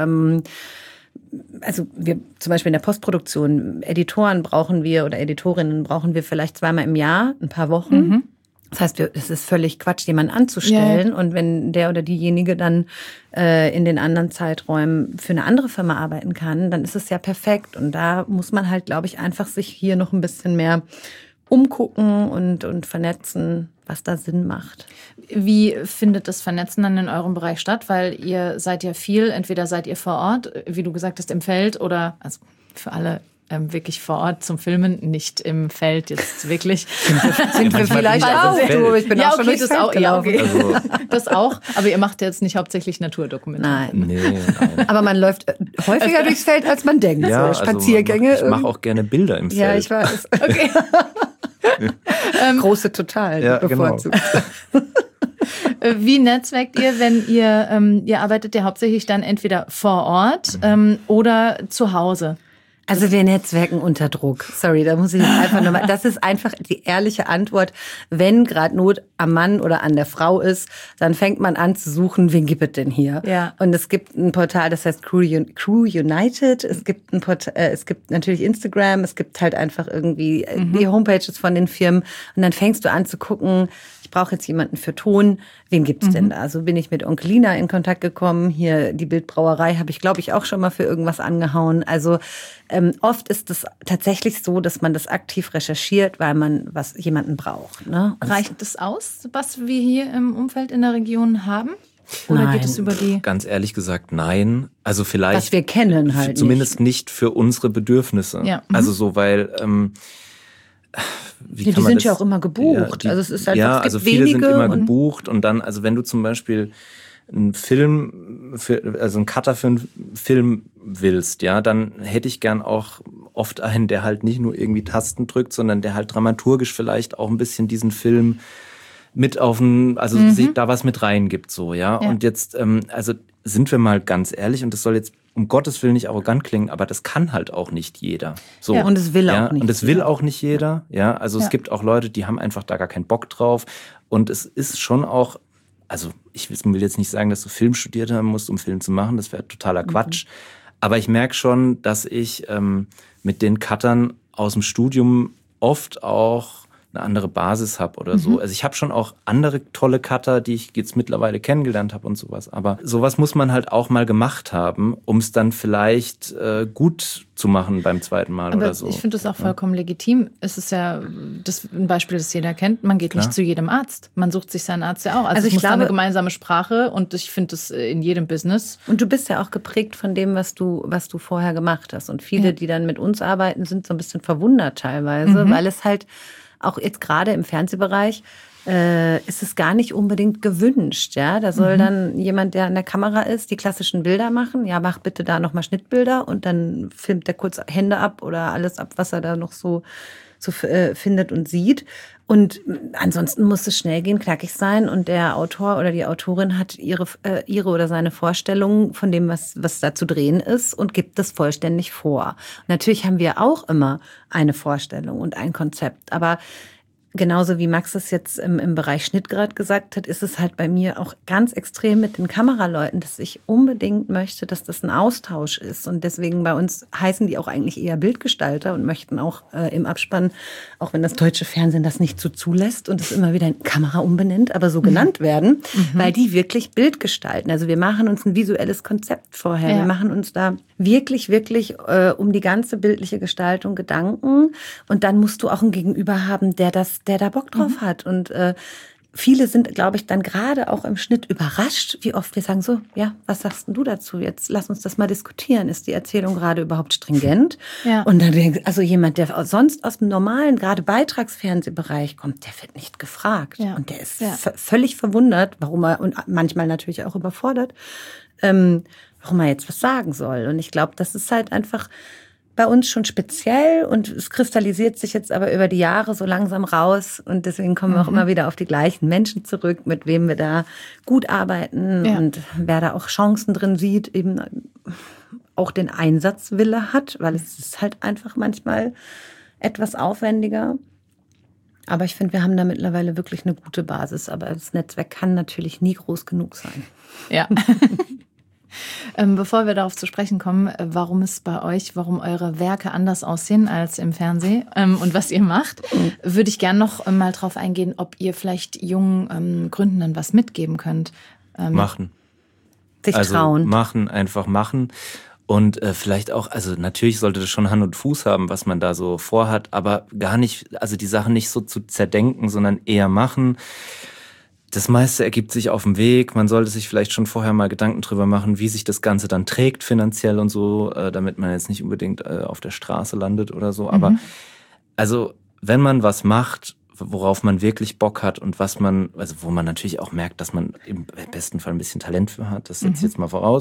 Speaker 3: also wir zum Beispiel in der Postproduktion, Editoren brauchen wir oder Editorinnen brauchen wir vielleicht 2-mal im Jahr, ein paar Wochen. Das heißt, es ist völlig Quatsch, jemanden anzustellen. Ja. Und wenn der oder diejenige dann in den anderen Zeiträumen für eine andere Firma arbeiten kann, dann ist es ja perfekt. Und da muss man halt, glaube ich, einfach sich hier noch ein bisschen mehr umgucken und vernetzen, was da Sinn macht.
Speaker 1: Wie findet das Vernetzen dann in eurem Bereich statt? Weil ihr seid ja viel, entweder seid ihr vor Ort, wie du gesagt hast, im Feld oder, also für alle wirklich vor Ort zum Filmen, nicht im Feld jetzt wirklich.
Speaker 3: Sind wir vielleicht auch.
Speaker 1: Ich bin auch schon durchs Feld gelaufen. Also. Das auch, aber ihr macht jetzt nicht hauptsächlich Naturdokumentation.
Speaker 3: Nein. Aber man läuft häufiger durchs Feld, als man denkt.
Speaker 2: Ja,
Speaker 3: so Spaziergänge.
Speaker 2: Also ich mache auch gerne Bilder im Feld.
Speaker 3: Ja, ich weiß. Okay. Große Total bevorzugt.
Speaker 2: Genau.
Speaker 1: Wie netzwerkt ihr, wenn ihr arbeitet ja hauptsächlich dann entweder vor Ort oder zu Hause?
Speaker 3: Also wir netzwerken unter Druck. Sorry, da muss ich einfach nochmal. Das ist einfach die ehrliche Antwort. Wenn gerade Not am Mann oder an der Frau ist, dann fängt man an zu suchen, wen gibt es denn hier? Ja. Und es gibt ein Portal, das heißt Crew United. Es gibt es gibt natürlich Instagram. Es gibt halt einfach irgendwie die Homepages von den Firmen. Und dann fängst du an zu gucken, ich brauche jetzt jemanden für Ton. Wen gibt's denn da? Also bin ich mit Onkelina in Kontakt gekommen. Hier die Bildbrauerei habe ich, glaube ich, auch schon mal für irgendwas angehauen. Also oft ist es tatsächlich so, dass man das aktiv recherchiert, weil man jemanden braucht. Ne?
Speaker 1: Reicht das aus, was wir hier im Umfeld in der Region haben? Oder
Speaker 3: nein.
Speaker 1: Geht es über die?
Speaker 2: Ganz ehrlich gesagt, nein. Also vielleicht.
Speaker 3: Was wir kennen halt.
Speaker 2: Zumindest nicht für unsere Bedürfnisse.
Speaker 1: Ja.
Speaker 2: Also so, weil.
Speaker 3: Die sind ja auch immer gebucht.
Speaker 2: Also
Speaker 3: es ist halt,
Speaker 2: ja,
Speaker 3: es gibt
Speaker 2: also viele
Speaker 3: wenige
Speaker 2: sind immer gebucht und dann, also wenn du zum Beispiel einen einen Cutter für einen Film willst, ja, dann hätte ich gern auch oft einen, der halt nicht nur irgendwie Tasten drückt, sondern der halt dramaturgisch vielleicht auch ein bisschen diesen Film mit sich da was mit reingibt, so, ja. Und jetzt, also sind wir mal ganz ehrlich, und das soll jetzt um Gottes Willen nicht arrogant klingen, aber das kann halt auch nicht jeder. So.
Speaker 3: Ja, und es will auch nicht.
Speaker 2: Und es will auch nicht jeder. Ja, also es gibt auch Leute, die haben einfach da gar keinen Bock drauf. Und es ist schon auch, also ich will jetzt nicht sagen, dass du Film studiert haben musst, um Film zu machen. Das wäre totaler Quatsch. Aber ich merke schon, dass ich mit den Cuttern aus dem Studium oft auch eine andere Basis habe oder so. Also ich habe schon auch andere tolle Cutter, die ich jetzt mittlerweile kennengelernt habe und sowas. Aber sowas muss man halt auch mal gemacht haben, um es dann vielleicht gut zu machen beim zweiten Mal
Speaker 1: aber
Speaker 2: oder so.
Speaker 1: Ich finde das auch vollkommen legitim. Es ist ja ein Beispiel, das jeder kennt. Man geht nicht zu jedem Arzt. Man sucht sich seinen Arzt ja auch. Also ich glaube, eine gemeinsame Sprache und ich finde das in jedem Business.
Speaker 3: Und du bist ja auch geprägt von dem, was du vorher gemacht hast. Und viele, die dann mit uns arbeiten, sind so ein bisschen verwundert teilweise, weil es halt auch jetzt gerade im Fernsehbereich ist es gar nicht unbedingt gewünscht. Ja? Da soll dann jemand, der an der Kamera ist, die klassischen Bilder machen. Ja, mach bitte da nochmal Schnittbilder und dann filmt der kurz Hände ab oder alles ab, was er da noch so findet und sieht. Und ansonsten muss es schnell gehen, knackig sein. Und der Autor oder die Autorin hat ihre oder seine Vorstellung von dem, was da zu drehen ist und gibt das vollständig vor. Und natürlich haben wir auch immer eine Vorstellung und ein Konzept. Aber genauso wie Max es jetzt im Bereich Schnitt gerade gesagt hat, ist es halt bei mir auch ganz extrem mit den Kameraleuten, dass ich unbedingt möchte, dass das ein Austausch ist. Und deswegen bei uns heißen die auch eigentlich eher Bildgestalter und möchten auch im Abspann, auch wenn das deutsche Fernsehen das nicht so zulässt und es immer wieder in Kamera umbenennt, aber so genannt werden, weil die wirklich Bild gestalten. Also wir machen uns ein visuelles Konzept vorher. Ja. Wir machen uns da wirklich um die ganze bildliche Gestaltung Gedanken. Und dann musst du auch ein Gegenüber haben, der da Bock drauf hat. Und viele sind, glaube ich, dann gerade auch im Schnitt überrascht, wie oft wir sagen so, ja, was sagst denn du dazu? Jetzt lass uns das mal diskutieren. Ist die Erzählung gerade überhaupt stringent? Ja. Und dann denkst also jemand, der sonst aus dem normalen, gerade Beitragsfernsehbereich kommt, der wird nicht gefragt. Ja. Und der ist völlig verwundert, warum er, und manchmal natürlich auch überfordert, warum er jetzt was sagen soll. Und ich glaube, das ist halt einfach bei uns schon speziell und es kristallisiert sich jetzt aber über die Jahre so langsam raus und deswegen kommen wir auch immer wieder auf die gleichen Menschen zurück, mit wem wir da gut arbeiten und wer da auch Chancen drin sieht, eben auch den Einsatzwille hat, weil es ist halt einfach manchmal etwas aufwendiger. Aber ich finde, wir haben da mittlerweile wirklich eine gute Basis, aber das Netzwerk kann natürlich nie groß genug sein.
Speaker 1: Ja. Bevor wir darauf zu sprechen kommen, warum eure Werke anders aussehen als im Fernsehen und was ihr macht, würde ich gerne noch mal drauf eingehen, ob ihr vielleicht jungen Gründenden was mitgeben könnt.
Speaker 2: Machen.
Speaker 3: Sich trauen.
Speaker 2: Einfach machen. Und vielleicht auch, also natürlich sollte das schon Hand und Fuß haben, was man da so vorhat, aber gar nicht, also die Sachen nicht so zu zerdenken, sondern eher machen. Das meiste ergibt sich auf dem Weg. Man sollte sich vielleicht schon vorher mal Gedanken drüber machen, wie sich das Ganze dann trägt finanziell und so, damit man jetzt nicht unbedingt auf der Straße landet oder so. Aber also wenn man was macht, worauf man wirklich Bock hat und was man, also wo man natürlich auch merkt, dass man im besten Fall ein bisschen Talent für hat, das setze ich jetzt mal voraus.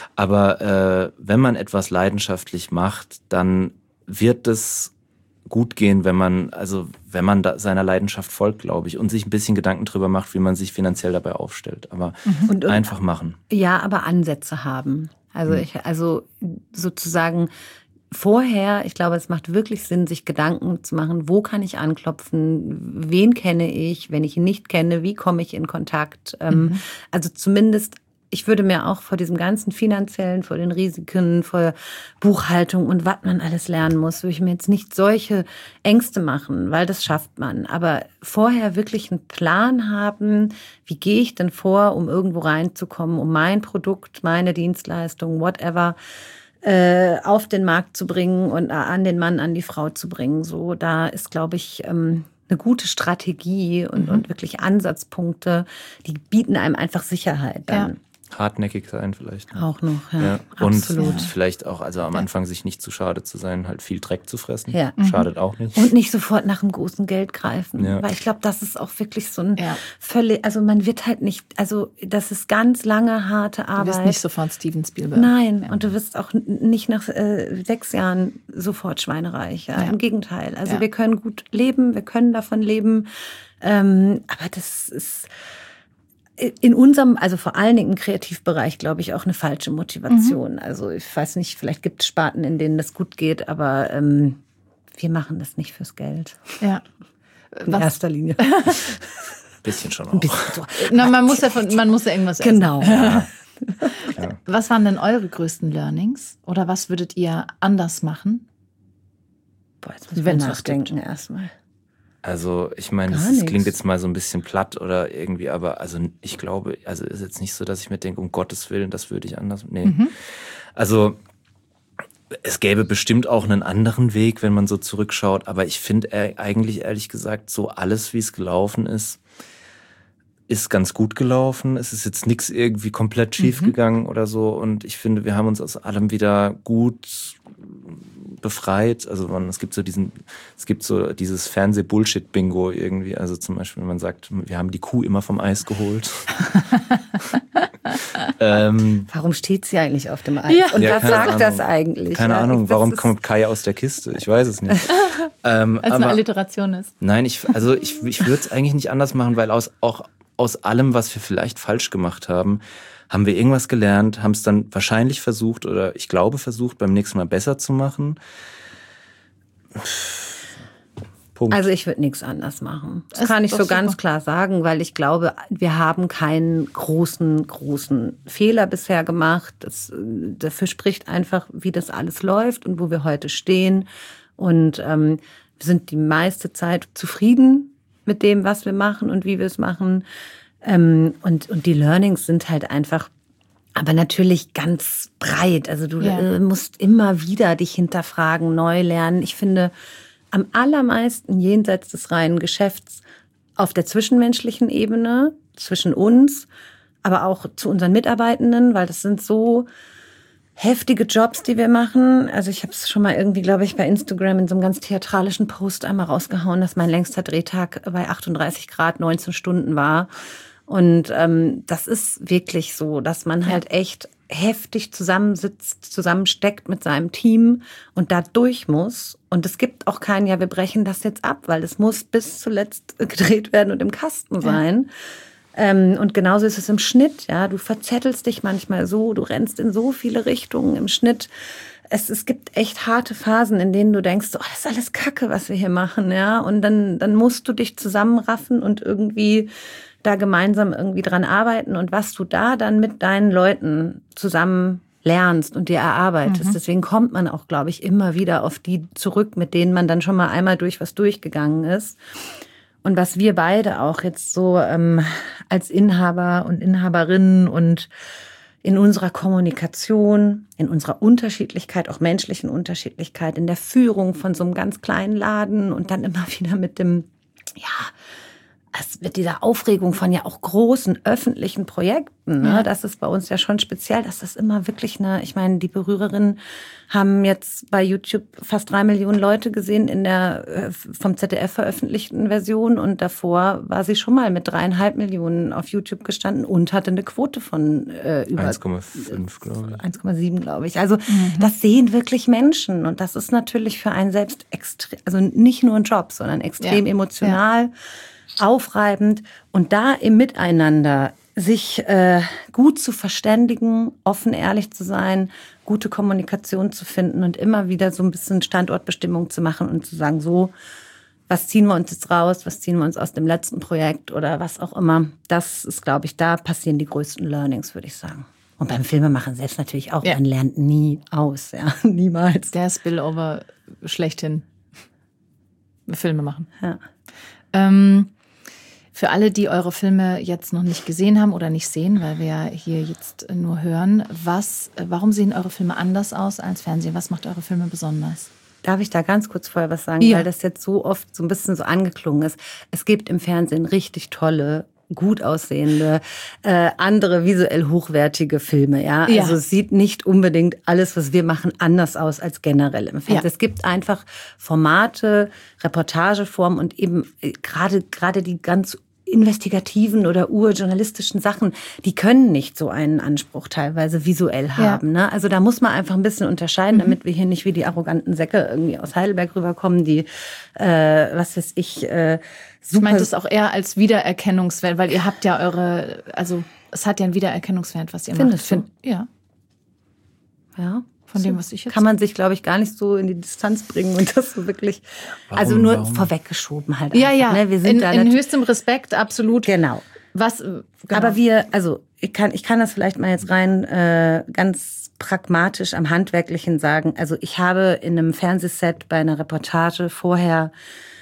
Speaker 2: Aber wenn man etwas leidenschaftlich macht, dann wird es gut gehen, wenn man da seiner Leidenschaft folgt, glaube ich, und sich ein bisschen Gedanken drüber macht, wie man sich finanziell dabei aufstellt. Aber und einfach machen.
Speaker 3: Ja, aber Ansätze haben. Also sozusagen vorher, ich glaube, es macht wirklich Sinn, sich Gedanken zu machen, wo kann ich anklopfen, wen kenne ich, wenn ich ihn nicht kenne, wie komme ich in Kontakt. Also zumindest, ich würde mir auch vor diesem ganzen finanziellen, vor den Risiken, vor Buchhaltung und was man alles lernen muss, würde ich mir jetzt nicht solche Ängste machen, weil das schafft man. Aber vorher wirklich einen Plan haben, wie gehe ich denn vor, um irgendwo reinzukommen, um mein Produkt, meine Dienstleistung, whatever, auf den Markt zu bringen und an den Mann, an die Frau zu bringen. So, da ist, glaube ich, eine gute Strategie und wirklich Ansatzpunkte, die bieten einem einfach Sicherheit dann.
Speaker 2: Ja. Hartnäckig sein vielleicht.
Speaker 3: Auch noch,
Speaker 2: ja.
Speaker 3: Absolut.
Speaker 2: Und vielleicht auch, also am Anfang sich nicht zu schade zu sein, halt viel Dreck zu fressen. Ja. Schadet auch nicht.
Speaker 3: Und nicht sofort nach dem großen Geld greifen. Ja. Weil ich glaube, das ist auch wirklich so ein völlig, also man wird halt nicht, also das ist ganz lange, harte Arbeit.
Speaker 1: Du wirst nicht sofort Steven Spielberg.
Speaker 3: Nein, und du wirst auch nicht nach 6 Jahren sofort schweinereich. Ja. Im Gegenteil. Also wir können gut leben, wir können davon leben. Aber das ist in unserem, also vor allen Dingen im Kreativbereich, glaube ich, auch eine falsche Motivation. Also ich weiß nicht, vielleicht gibt es Sparten, in denen das gut geht, aber wir machen das nicht fürs Geld.
Speaker 1: Ja.
Speaker 3: In erster Linie.
Speaker 2: Bisschen schon auch.
Speaker 3: So.
Speaker 1: Na, man muss ja irgendwas essen.
Speaker 3: Genau. Ja.
Speaker 1: Was waren denn eure größten Learnings? Oder was würdet ihr anders machen?
Speaker 3: Boah, jetzt müssen wir nachdenken erstmal.
Speaker 2: Also ich meine, das klingt jetzt mal so ein bisschen platt oder irgendwie, aber also ich glaube, also ist jetzt nicht so, dass ich mir denke, um Gottes Willen, das würde ich anders. Nee. Also es gäbe bestimmt auch einen anderen Weg, wenn man so zurückschaut, aber ich finde eigentlich ehrlich gesagt, so alles, wie es gelaufen ist ganz gut gelaufen. Es ist jetzt nichts irgendwie komplett schief gegangen oder so und ich finde, wir haben uns aus allem wieder gut befreit. Also es gibt so dieses Fernseh-Bullshit-Bingo irgendwie. Also zum Beispiel, wenn man sagt, wir haben die Kuh immer vom Eis geholt.
Speaker 3: Warum steht sie eigentlich auf dem Eis? Und was sagt das eigentlich?
Speaker 2: Keine Ahnung, warum kommt Kai aus der Kiste? Ich weiß es nicht.
Speaker 1: Als eine Alliteration ist.
Speaker 2: Nein, ich würde es eigentlich nicht anders machen, weil aus allem, was wir vielleicht falsch gemacht haben wir irgendwas gelernt, haben es dann wahrscheinlich versucht oder ich glaube versucht, beim nächsten Mal besser zu machen. Punkt.
Speaker 3: Also ich würde nichts anders machen. Das kann ich so ganz klar sagen, weil ich glaube, wir haben keinen großen Fehler bisher gemacht. Dafür spricht einfach, wie das alles läuft und wo wir heute stehen. Und wir sind die meiste Zeit zufrieden mit dem, was wir machen und wie wir es machen. Und die Learnings sind halt einfach, aber natürlich ganz breit. Also du musst immer wieder dich hinterfragen, neu lernen. Ich finde, am allermeisten jenseits des reinen Geschäfts auf der zwischenmenschlichen Ebene, zwischen uns, aber auch zu unseren Mitarbeitenden, weil das sind so heftige Jobs, die wir machen. Also ich habe es schon mal irgendwie, glaube ich, bei Instagram in so einem ganz theatralischen Post einmal rausgehauen, dass mein längster Drehtag bei 38 Grad 19 Stunden war. Und das ist wirklich so, dass man halt echt heftig zusammensitzt, zusammensteckt mit seinem Team und da durch muss. Und es gibt auch kein, wir brechen das jetzt ab, weil es muss bis zuletzt gedreht werden und im Kasten sein. Und genauso ist es im Schnitt. Ja, du verzettelst dich manchmal so, du rennst in so viele Richtungen im Schnitt. Es gibt echt harte Phasen, in denen du denkst, oh, das ist alles Kacke, was wir hier machen. Ja, und dann musst du dich zusammenraffen und irgendwie da gemeinsam irgendwie dran arbeiten und was du da dann mit deinen Leuten zusammen lernst und dir erarbeitest. Deswegen kommt man auch, glaube ich, immer wieder auf die zurück, mit denen man dann schon mal einmal durch was durchgegangen ist. Und was wir beide auch jetzt so als Inhaber und Inhaberinnen und in unserer Kommunikation, in unserer Unterschiedlichkeit, auch menschlichen Unterschiedlichkeit, in der Führung von so einem ganz kleinen Laden und dann immer wieder mit dem, mit dieser Aufregung von ja auch großen öffentlichen Projekten, ne? Das ist bei uns ja schon speziell, dass das immer wirklich ich meine, die Berührerinnen haben jetzt bei YouTube fast 3 Millionen Leute gesehen in der vom ZDF veröffentlichten Version und davor war sie schon mal mit 3,5 Millionen auf YouTube gestanden und hatte eine Quote von über
Speaker 2: 1,5, glaube ich.
Speaker 3: 1,7, glaube ich. Also das sehen wirklich Menschen und das ist natürlich für einen selbst extrem, also nicht nur ein Job, sondern extrem emotional. Aufreibend und da im Miteinander sich gut zu verständigen, offen, ehrlich zu sein, gute Kommunikation zu finden und immer wieder so ein bisschen Standortbestimmung zu machen und zu sagen, so, was ziehen wir uns jetzt raus, was ziehen wir uns aus dem letzten Projekt oder was auch immer. Das ist, glaube ich, da passieren die größten Learnings, würde ich sagen. Und beim Filmemachen selbst natürlich auch, man lernt nie aus, niemals.
Speaker 1: Der Spillover schlechthin. Filme machen.
Speaker 3: Ja.
Speaker 1: Für alle, die eure Filme jetzt noch nicht gesehen haben oder nicht sehen, weil wir ja hier jetzt nur hören, warum sehen eure Filme anders aus als Fernsehen? Was macht eure Filme besonders?
Speaker 3: Darf ich da ganz kurz vorher was sagen, weil das jetzt so oft so ein bisschen so angeklungen ist. Es gibt im Fernsehen richtig tolle, gut aussehende, andere visuell hochwertige Filme. Ja? Also es sieht nicht unbedingt alles, was wir machen, anders aus als generell im Fernsehen. Es gibt einfach Formate, Reportageformen und eben gerade die ganz investigativen oder urjournalistischen Sachen, die können nicht so einen Anspruch teilweise visuell haben. Ne? Also da muss man einfach ein bisschen unterscheiden, damit wir hier nicht wie die arroganten Säcke irgendwie aus Heidelberg rüberkommen, die, was weiß ich, super...
Speaker 1: Ich meine das auch eher als Wiedererkennungswert, weil ihr habt ja es hat ja einen Wiedererkennungswert, was ihr
Speaker 3: macht.
Speaker 1: Ja. Von dem, was ich jetzt...
Speaker 3: Kann man sich, glaube ich, gar nicht so in die Distanz bringen und das so wirklich... Warum? Vorweggeschoben halt einfach.
Speaker 1: Ja.
Speaker 3: Ne? Wir sind
Speaker 1: in höchstem Respekt, absolut.
Speaker 3: Genau.
Speaker 1: Was? Genau.
Speaker 3: Aber ich kann das vielleicht mal jetzt rein ganz pragmatisch am Handwerklichen sagen. Also ich habe in einem Fernsehset bei einer Reportage vorher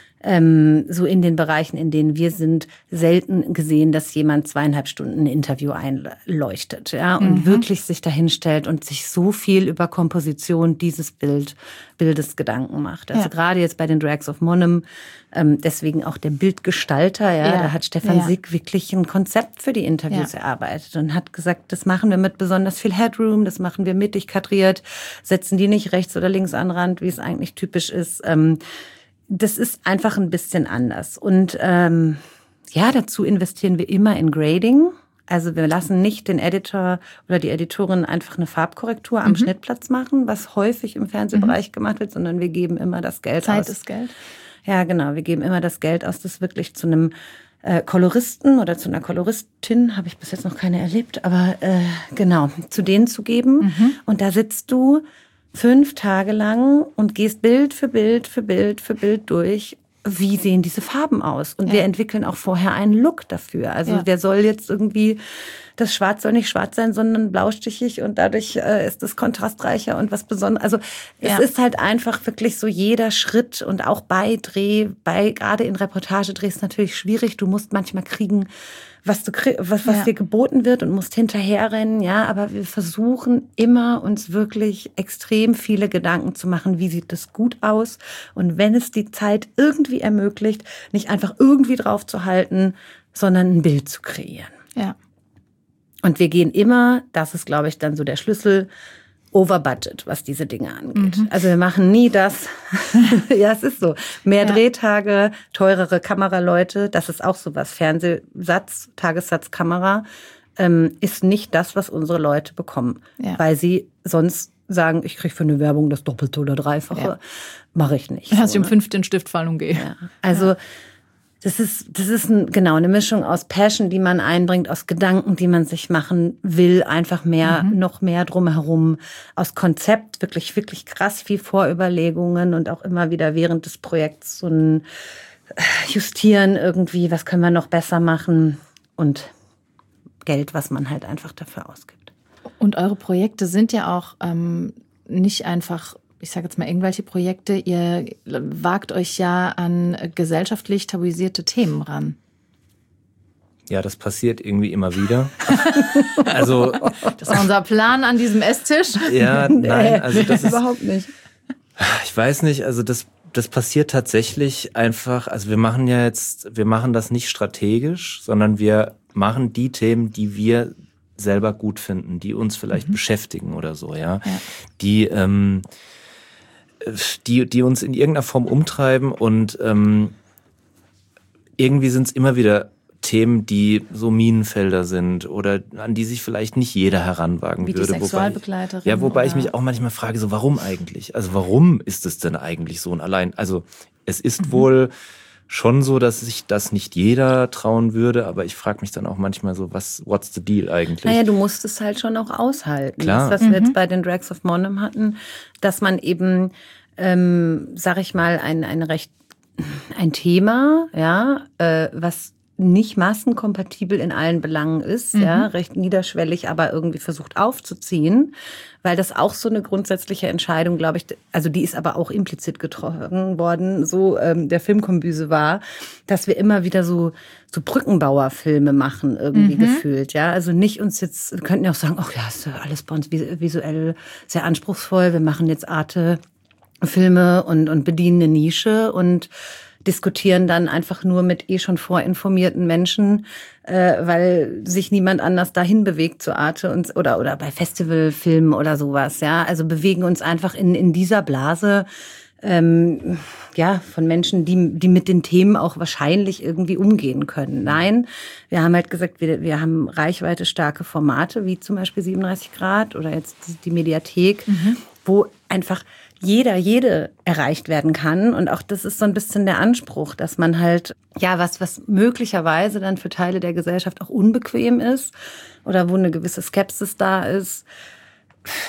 Speaker 3: so in den Bereichen, in denen wir sind, selten gesehen, dass jemand 2,5 Stunden ein Interview einleuchtet, ja, und wirklich sich dahinstellt und sich so viel über Komposition dieses Bildes Gedanken macht. Also gerade jetzt bei den Drags of Monum, deswegen auch der Bildgestalter, da hat Stefan Sick wirklich ein Konzept für die Interviews erarbeitet und hat gesagt, das machen wir mit besonders viel Headroom, das machen wir mittig kadriert, setzen die nicht rechts oder links an den Rand, wie es eigentlich typisch ist. Das ist einfach ein bisschen anders. Und dazu investieren wir immer in Grading. Also wir lassen nicht den Editor oder die Editorin einfach eine Farbkorrektur am Schnittplatz machen, was häufig im Fernsehbereich gemacht wird, sondern wir geben immer das Geld aus.
Speaker 1: Zeit ist Geld.
Speaker 3: Ja, genau. Wir geben immer das Geld aus, das wirklich zu einem Koloristen oder zu einer Koloristin, habe ich bis jetzt noch keine erlebt, aber zu denen zu geben. Und da sitzt du 5 Tage lang und gehst Bild für Bild für Bild für Bild durch. Wie sehen diese Farben aus? Und wir entwickeln auch vorher einen Look dafür. Also der soll jetzt irgendwie, das Schwarz soll nicht schwarz sein, sondern blaustichig und dadurch ist es kontrastreicher und was Besonderes. Also es ist halt einfach wirklich so jeder Schritt und auch gerade in Reportagedrehs natürlich schwierig. Du musst manchmal kriegen, was dir geboten wird und musst hinterherrennen, aber wir versuchen immer, uns wirklich extrem viele Gedanken zu machen, wie sieht das gut aus und wenn es die Zeit irgendwie ermöglicht, nicht einfach irgendwie drauf zu halten, sondern ein Bild zu kreieren.
Speaker 1: Ja.
Speaker 3: Und wir gehen immer, das ist, glaube ich, dann so der Schlüssel, over budget, was diese Dinge angeht. Also wir machen nie das, es ist so, mehr Drehtage, teurere Kameraleute, das ist auch so was, Fernsehsatz, Tagessatz Kamera, ist nicht das, was unsere Leute bekommen, weil sie sonst sagen, ich kriege für eine Werbung das Doppelte oder Dreifache, mache ich nicht.
Speaker 1: Dass ich um 5 den Stift fallen und gehe.
Speaker 3: Ja. Also das ist eine Mischung aus Passion, die man einbringt, aus Gedanken, die man sich machen will, einfach noch mehr drumherum, aus Konzept, wirklich, wirklich krass viel Vorüberlegungen und auch immer wieder während des Projekts so ein Justieren irgendwie, was können wir noch besser machen und Geld, was man halt einfach dafür ausgibt.
Speaker 1: Und eure Projekte sind ja auch nicht einfach, ich sage jetzt mal, irgendwelche Projekte, ihr wagt euch ja an gesellschaftlich tabuisierte Themen ran.
Speaker 2: Ja, das passiert irgendwie immer wieder. Also
Speaker 1: das war unser Plan an diesem Esstisch.
Speaker 2: Ja, nein, also das ist
Speaker 3: überhaupt nicht.
Speaker 2: Ich weiß nicht, also das passiert tatsächlich einfach, also wir machen das nicht strategisch, sondern wir machen die Themen, die wir selber gut finden, die uns vielleicht beschäftigen oder so, die uns in irgendeiner Form umtreiben und irgendwie sind es immer wieder Themen, die so Minenfelder sind oder an die sich vielleicht nicht jeder heranwagen
Speaker 1: wie
Speaker 2: würde.
Speaker 1: Die Sexualbegleiterin.
Speaker 2: Wobei ich mich auch manchmal frage, so warum eigentlich? Also warum ist es denn eigentlich so? Und allein, also es ist wohl schon so, dass sich das nicht jeder trauen würde, aber ich frage mich dann auch manchmal so, what's the deal eigentlich?
Speaker 3: Naja, du musst es halt schon auch aushalten.
Speaker 2: Klar.
Speaker 3: Das, was wir jetzt bei den Drags of Monum hatten, dass man eben, sag ich mal, ein Thema, was nicht massenkompatibel in allen Belangen ist, recht niederschwellig, aber irgendwie versucht aufzuziehen, weil das auch so eine grundsätzliche Entscheidung, glaube ich, also die ist aber auch implizit getroffen worden, so der Filmkombüse war, dass wir immer wieder so Brückenbauerfilme machen, irgendwie gefühlt, also nicht uns jetzt, wir könnten ja auch sagen, ach ja, ist ja alles bei uns visuell sehr anspruchsvoll, wir machen jetzt Arte-Filme und bedienen eine Nische und diskutieren dann einfach nur mit schon vorinformierten Menschen, weil sich niemand anders dahin bewegt zu Arte oder bei Festivalfilmen oder sowas, Also bewegen uns einfach in dieser Blase, von Menschen, die mit den Themen auch wahrscheinlich irgendwie umgehen können. Nein, wir haben halt gesagt, wir haben reichweite starke Formate, wie zum Beispiel 37 Grad oder jetzt die Mediathek, wo einfach jede erreicht werden kann. Und auch das ist so ein bisschen der Anspruch, dass man halt, was möglicherweise dann für Teile der Gesellschaft auch unbequem ist oder wo eine gewisse Skepsis da ist,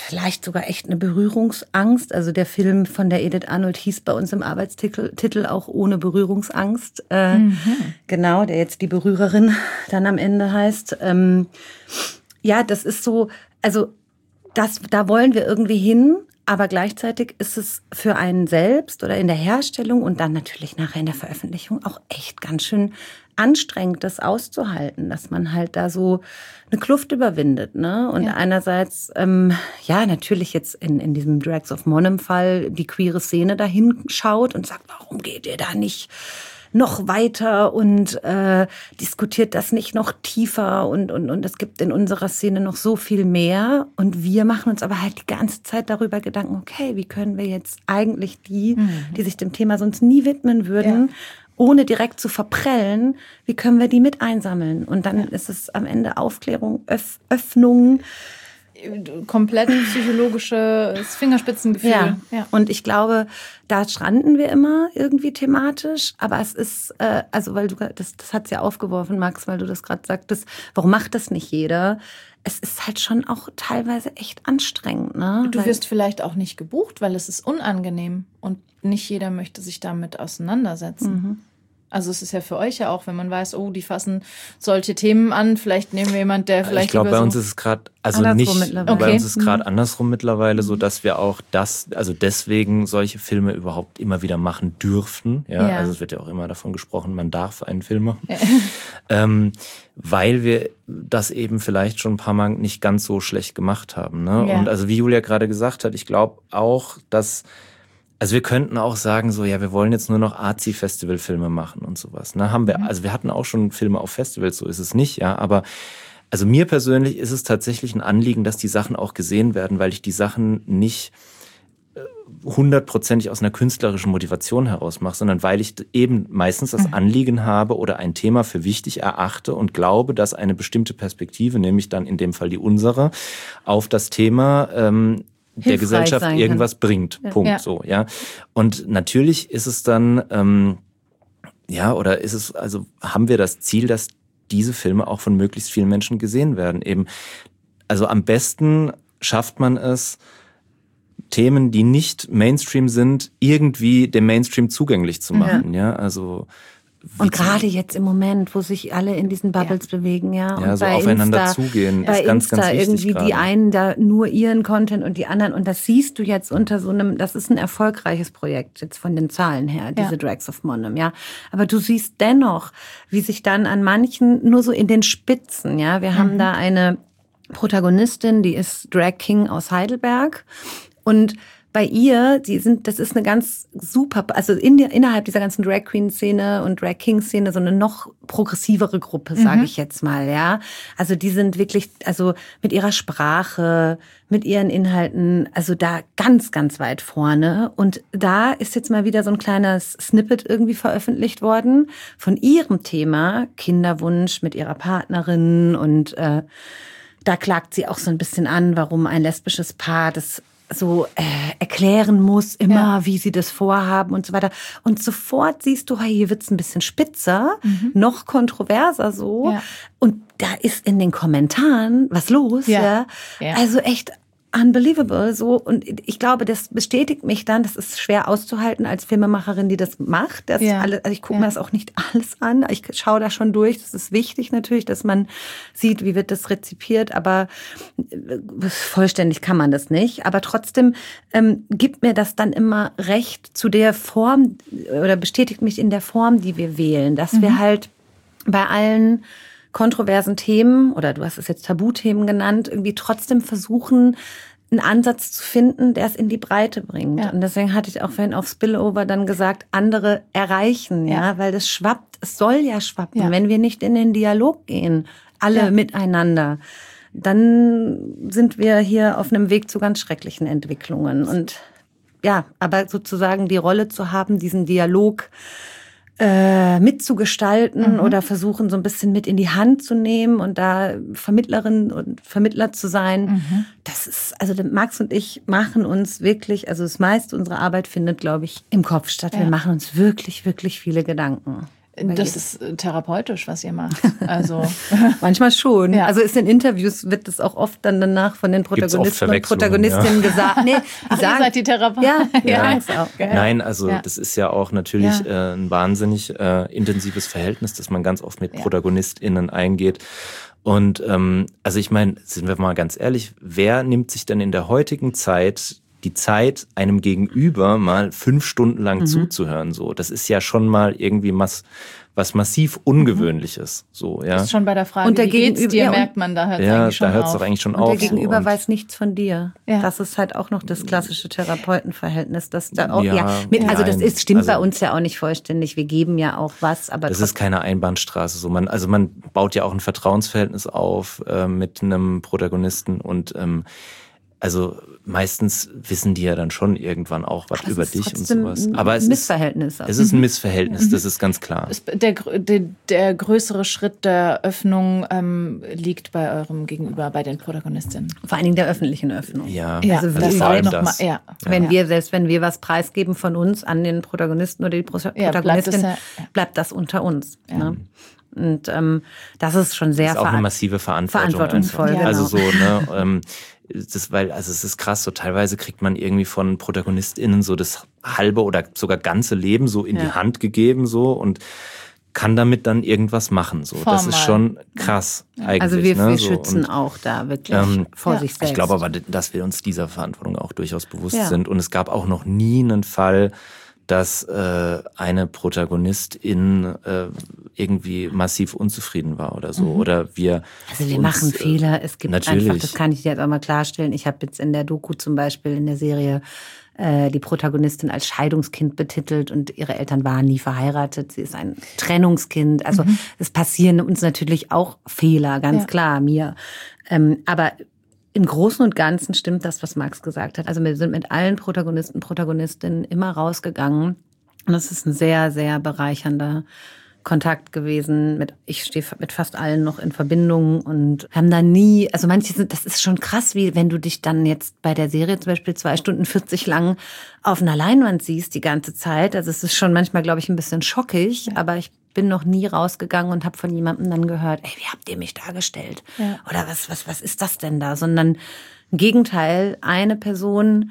Speaker 3: vielleicht sogar echt eine Berührungsangst. Also der Film von der Edith Arnold hieß bei uns im Arbeitstitel auch Ohne Berührungsangst. Genau, der jetzt die Berührerin dann am Ende heißt. Ja, das ist so, also da wollen wir irgendwie hin. Aber gleichzeitig ist es für einen selbst oder in der Herstellung und dann natürlich nachher in der Veröffentlichung auch echt ganz schön anstrengend, das auszuhalten, dass man halt da so eine Kluft überwindet, ne? Und einerseits, natürlich jetzt in diesem Drags of Monum-Fall die queere Szene dahin schaut und sagt, warum geht ihr da nicht noch weiter und diskutiert das nicht noch tiefer und es gibt in unserer Szene noch so viel mehr und wir machen uns aber halt die ganze Zeit darüber Gedanken, okay, wie können wir jetzt eigentlich die sich dem Thema sonst nie widmen würden, ohne direkt zu verprellen, wie können wir die mit einsammeln? Und dann ist es am Ende Aufklärung, Öffnung.
Speaker 4: Komplett psychologisches Fingerspitzengefühl.
Speaker 3: Ja. Und ich glaube, da stranden wir immer irgendwie thematisch. Aber es ist, weil das hat's ja aufgeworfen, Max, weil du das gerade sagtest, warum macht das nicht jeder? Es ist halt schon auch teilweise echt anstrengend, ne?
Speaker 4: Du wirst vielleicht auch nicht gebucht, weil es ist unangenehm und nicht jeder möchte sich damit auseinandersetzen. Also es ist ja für euch ja auch, wenn man weiß, oh, die fassen solche Themen an, vielleicht nehmen wir jemanden, der vielleicht.
Speaker 2: Ich glaube, bei uns ist es gerade, bei uns ist es gerade andersrum mittlerweile, so dass wir auch deswegen solche Filme überhaupt immer wieder machen dürfen. Ja, also es wird ja auch immer davon gesprochen, man darf einen Film machen. Weil wir das eben vielleicht schon ein paar Mal nicht ganz so schlecht gemacht haben. Ne? Ja. Und also wie Julia gerade gesagt hat, ich glaube auch, dass wir könnten auch sagen so, ja, wir wollen jetzt nur noch Arzi-Festival-Filme machen und sowas. Ne, wir hatten auch schon Filme auf Festivals, so ist es nicht, ja, aber also mir persönlich ist es tatsächlich ein Anliegen, dass die Sachen auch gesehen werden, weil ich die Sachen nicht 100%ig aus einer künstlerischen Motivation heraus mache, sondern weil ich eben meistens das Anliegen habe oder ein Thema für wichtig erachte und glaube, dass eine bestimmte Perspektive, nämlich dann in dem Fall die unsere, auf das Thema der Gesellschaft irgendwas bringt. Ja. Punkt. Ja. So, ja. Und natürlich ist es dann, haben wir das Ziel, dass diese Filme auch von möglichst vielen Menschen gesehen werden. Eben, also am besten schafft man es, Themen, die nicht Mainstream sind, irgendwie dem Mainstream zugänglich zu machen. Ja, also
Speaker 3: und gerade jetzt im Moment, wo sich alle in diesen Bubbles bewegen,
Speaker 2: ja und so bei aufeinander Insta, zugehen,
Speaker 3: bei
Speaker 2: ist ganz,
Speaker 3: Insta
Speaker 2: ganz wichtig
Speaker 3: irgendwie
Speaker 2: gerade.
Speaker 3: Die einen da nur ihren Content und die anderen und das siehst du jetzt unter so einem, das ist ein erfolgreiches Projekt jetzt von den Zahlen her, diese Drags of Monum, ja. Aber du siehst dennoch, wie sich dann an manchen nur so in den Spitzen, ja, wir haben da eine Protagonistin, die ist Drag King aus Heidelberg und bei ihr, das ist eine ganz super, also innerhalb dieser ganzen Drag Queen Szene und Drag King Szene so eine noch progressivere Gruppe, sage ich jetzt mal, ja. Also die sind wirklich, also mit ihrer Sprache, mit ihren Inhalten, also da ganz, ganz weit vorne. Und da ist jetzt mal wieder so ein kleines Snippet irgendwie veröffentlicht worden von ihrem Thema Kinderwunsch mit ihrer Partnerin und da klagt sie auch so ein bisschen an, warum ein lesbisches Paar das so erklären muss immer, wie sie das vorhaben und so weiter. Und sofort siehst du, hey, hier wird's ein bisschen spitzer, noch kontroverser so. Ja. Und da ist in den Kommentaren was los. Ja. Also echt unbelievable so. Und ich glaube, das bestätigt mich dann, das ist schwer auszuhalten als Filmemacherin, die das macht. Das alles, also ich gucke mir das auch nicht alles an. Ich schaue da schon durch. Das ist wichtig natürlich, dass man sieht, wie wird das rezipiert. Aber vollständig kann man das nicht. Aber trotzdem gibt mir das dann immer recht zu der Form oder bestätigt mich in der Form, die wir wählen. Dass wir halt bei allen kontroversen Themen, oder du hast es jetzt Tabuthemen genannt, irgendwie trotzdem versuchen, einen Ansatz zu finden, der es in die Breite bringt. Ja. Und deswegen hatte ich auch vorhin auf Spillover dann gesagt, andere erreichen, weil das schwappt, es soll ja schwappen. Ja. Wenn wir nicht in den Dialog gehen, alle miteinander, dann sind wir hier auf einem Weg zu ganz schrecklichen Entwicklungen. Und aber sozusagen die Rolle zu haben, diesen Dialog mitzugestalten oder versuchen, so ein bisschen mit in die Hand zu nehmen und da Vermittlerin und Vermittler zu sein. Das ist, also Max und ich machen uns wirklich, also das meiste unserer Arbeit findet, glaube ich, im Kopf statt. Wir machen uns wirklich, wirklich viele Gedanken.
Speaker 4: Das ist therapeutisch, was ihr macht. Also
Speaker 3: manchmal schon.
Speaker 4: Ja.
Speaker 3: Also in Interviews wird das auch oft dann danach von den Protagonisten und Protagonistinnen gesagt. Nee,
Speaker 4: ihr seid die Therapeuten.
Speaker 3: Ja. Auch.
Speaker 2: Nein, also das ist ja auch natürlich ein wahnsinnig intensives Verhältnis, das man ganz oft mit ProtagonistInnen eingeht. Und also ich meine, sind wir mal ganz ehrlich, wer nimmt sich denn in der heutigen Zeit die Zeit, einem Gegenüber mal 5 Stunden lang zuzuhören? So, das ist ja schon mal irgendwie was massiv Ungewöhnliches. So, ja.
Speaker 4: Das ist schon bei der Frage,
Speaker 3: und der
Speaker 4: wie geht's dir,
Speaker 3: ja,
Speaker 4: merkt man, da hört es eigentlich schon auf.
Speaker 2: Da hört es doch eigentlich schon auf.
Speaker 3: Und der Gegenüber
Speaker 2: so.
Speaker 3: weiß nichts von dir.
Speaker 4: Ja.
Speaker 3: Das ist halt auch noch das klassische Therapeutenverhältnis. Das da auch,
Speaker 2: nein,
Speaker 3: also das stimmt bei uns ja auch nicht vollständig. Wir geben ja auch was, aber
Speaker 2: das ist keine Einbahnstraße. So, man baut ja auch ein Vertrauensverhältnis auf mit einem Protagonisten und also meistens wissen die ja dann schon irgendwann auch was über dich und sowas. Aber es ist ein Missverhältnis, das ist ganz klar.
Speaker 4: Der größere Schritt der Öffnung liegt bei eurem Gegenüber, bei den Protagonistinnen.
Speaker 3: vor allen Dingen der öffentlichen Öffnung.
Speaker 2: Ja,
Speaker 3: also
Speaker 2: vor allem das.
Speaker 3: Wenn wir was preisgeben von uns an den Protagonisten oder die Protagonistin, bleibt das unter uns. Ja. Ne? Und das ist schon sehr
Speaker 2: das ist auch eine massive
Speaker 3: verantwortungsvoll.
Speaker 2: Genau. Also so, ne? Also es ist krass, so teilweise kriegt man irgendwie von ProtagonistInnen so das halbe oder sogar ganze Leben so in die Hand gegeben so und kann damit dann irgendwas machen. So. Das ist schon krass eigentlich.
Speaker 3: Also wir
Speaker 2: so.
Speaker 3: schützen auch da wirklich vor sich selbst.
Speaker 2: Ich glaube aber, dass wir uns dieser Verantwortung auch durchaus bewusst sind. Und es gab auch noch nie einen Fall, dass eine Protagonistin irgendwie massiv unzufrieden war oder so. Oder wir
Speaker 3: machen Fehler. Es gibt
Speaker 2: natürlich.
Speaker 3: einfach, das kann ich dir jetzt auch mal klarstellen. Ich habe jetzt in der Doku zum Beispiel in der Serie die Protagonistin als Scheidungskind betitelt und ihre Eltern waren nie verheiratet. Sie ist ein Trennungskind. Also es passieren uns natürlich auch Fehler, ganz klar, mir. Aber im Großen und Ganzen stimmt das, was Max gesagt hat. Also wir sind mit allen Protagonisten, Protagonistinnen immer rausgegangen. Und das ist ein sehr, sehr bereichernder Kontakt gewesen. Ich stehe mit fast allen noch in Verbindung und haben da nie, also das ist schon krass, wie wenn du dich dann jetzt bei der Serie zum Beispiel 2 Stunden 40 lang auf einer Leinwand siehst die ganze Zeit. Also es ist schon manchmal, glaube ich, ein bisschen schockig, aber ich bin noch nie rausgegangen und habe von jemandem dann gehört, ey, wie habt ihr mich dargestellt? Ja. Oder was ist das denn da? Sondern im Gegenteil, eine Person,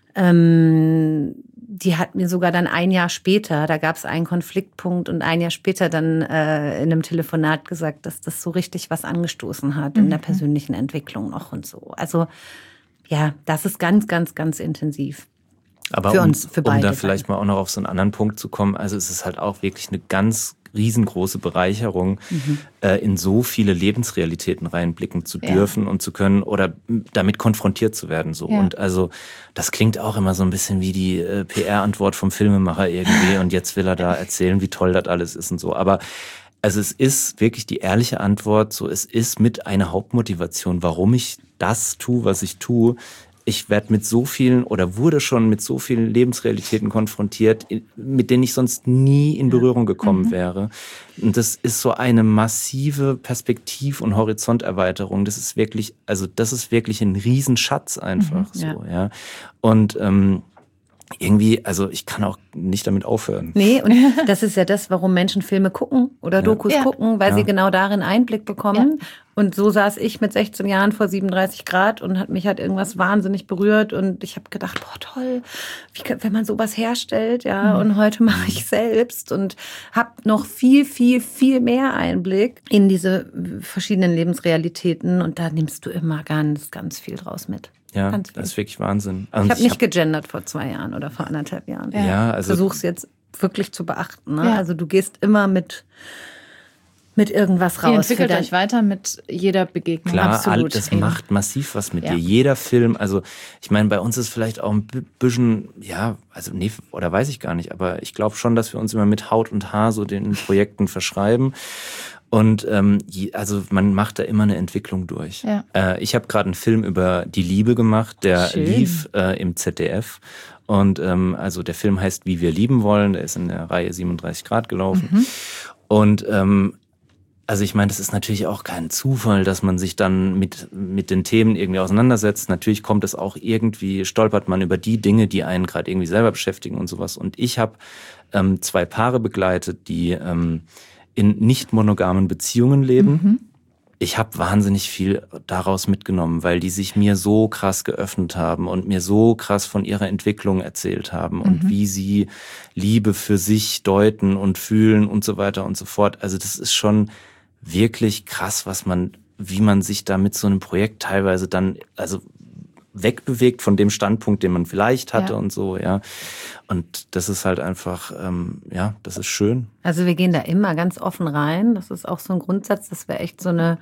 Speaker 3: die hat mir sogar dann ein Jahr später, da gab es einen Konfliktpunkt und ein Jahr später dann in einem Telefonat gesagt, dass das so richtig was angestoßen hat in der persönlichen Entwicklung noch und so. Also ja, das ist ganz, ganz, ganz intensiv.
Speaker 2: Aber
Speaker 3: für uns, für beide.
Speaker 2: Um da vielleicht mal auch noch auf so einen anderen Punkt zu kommen, also es ist halt auch wirklich eine ganz riesengroße Bereicherung, in so viele Lebensrealitäten reinblicken zu dürfen und zu können oder damit konfrontiert zu werden. So. Ja. Und also das klingt auch immer so ein bisschen wie die PR-Antwort vom Filmemacher irgendwie und jetzt will er da erzählen, wie toll das alles ist und so. Aber also es ist wirklich die ehrliche Antwort, so es ist mit einer Hauptmotivation, warum ich das tue, was ich tue. Ich werde mit so vielen oder wurde schon mit so vielen Lebensrealitäten konfrontiert, mit denen ich sonst nie in Berührung gekommen wäre. Und das ist so eine massive Perspektiv- und Horizonterweiterung. Das ist wirklich ein Riesenschatz einfach so, ja. Und irgendwie, also ich kann auch nicht damit aufhören.
Speaker 3: Nee, und das ist ja das, warum Menschen Filme gucken oder Dokus gucken, weil sie genau darin Einblick bekommen. Ja. Und so saß ich mit 16 Jahren vor 37 Grad und mich hat irgendwas wahnsinnig berührt und ich habe gedacht, boah toll, wenn man sowas herstellt, ja. Und heute mache ich selbst und habe noch viel, viel, viel mehr Einblick in diese verschiedenen Lebensrealitäten und da nimmst du immer ganz, ganz viel draus mit.
Speaker 2: Ja, das ist wirklich Wahnsinn.
Speaker 3: Also ich habe nicht gegendert vor 2 Jahren oder vor 1,5 Jahren.
Speaker 2: Ja, also
Speaker 3: ich versuche es jetzt wirklich zu beachten. Ne? Ja. Also du gehst immer mit irgendwas raus.
Speaker 4: Ihr entwickelt euch weiter mit jeder Begegnung.
Speaker 2: Klar,
Speaker 4: absolut.
Speaker 2: Das macht massiv was mit dir. Jeder Film, also ich meine, bei uns ist vielleicht auch ein bisschen, oder weiß ich gar nicht, aber ich glaube schon, dass wir uns immer mit Haut und Haar so den Projekten verschreiben. Und also man macht da immer eine Entwicklung durch. Ja. Ich habe gerade einen Film über die Liebe gemacht, der lief im ZDF. Und also der Film heißt Wie wir lieben wollen, der ist in der Reihe 37 Grad gelaufen. Und Also ich meine, das ist natürlich auch kein Zufall, dass man sich dann mit den Themen irgendwie auseinandersetzt. Natürlich kommt es auch irgendwie, stolpert man über die Dinge, die einen gerade irgendwie selber beschäftigen und sowas. Und ich habe 2 Paare begleitet, die in nicht monogamen Beziehungen leben. Ich habe wahnsinnig viel daraus mitgenommen, weil die sich mir so krass geöffnet haben und mir so krass von ihrer Entwicklung erzählt haben und wie sie Liebe für sich deuten und fühlen und so weiter und so fort. Also das ist schon wirklich krass, wie man sich da mit so einem Projekt teilweise dann wegbewegt von dem Standpunkt, den man vielleicht hatte und so, ja. Und das ist halt einfach, das ist schön.
Speaker 3: Also wir gehen da immer ganz offen rein. Das ist auch so ein Grundsatz, dass wir echt so eine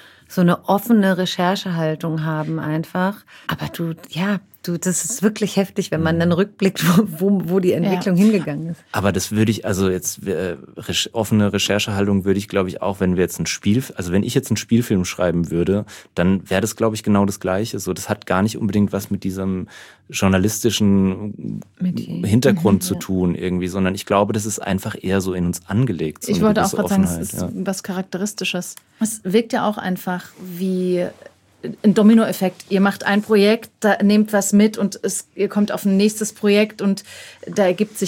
Speaker 3: offene Recherchehaltung haben einfach. Aber das ist wirklich heftig, wenn man dann rückblickt, wo die Entwicklung hingegangen ist.
Speaker 2: Aber das würde ich, also jetzt offene Recherchehaltung würde ich, glaube ich, auch, wenn wir jetzt wenn ich jetzt einen Spielfilm schreiben würde, dann wäre das, glaube ich, genau das Gleiche. So, das hat gar nicht unbedingt was mit diesem journalistischen Hintergrund zu tun irgendwie, sondern ich glaube, das ist einfach eher so in uns angelegt. So
Speaker 4: ich wollte auch gerade sagen, es ist was Charakteristisches. Es wirkt ja auch einfach wie ein Dominoeffekt. Ihr macht ein Projekt, da nehmt was mit und ihr kommt auf ein nächstes Projekt und da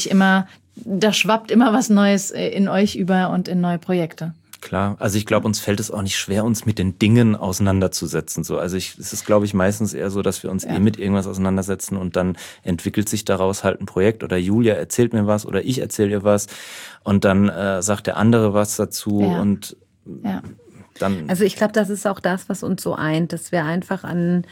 Speaker 4: schwappt immer was Neues in euch über und in neue Projekte.
Speaker 2: Klar, also ich glaube, uns fällt es auch nicht schwer, uns mit den Dingen auseinanderzusetzen. So, also es ist, glaube ich, meistens eher so, dass wir uns mit irgendwas auseinandersetzen und dann entwickelt sich daraus halt ein Projekt oder Julia erzählt mir was oder ich erzähle ihr was und dann sagt der andere was dazu und dann.
Speaker 3: Also ich glaube, das ist auch das, was uns so eint, dass wir einfach an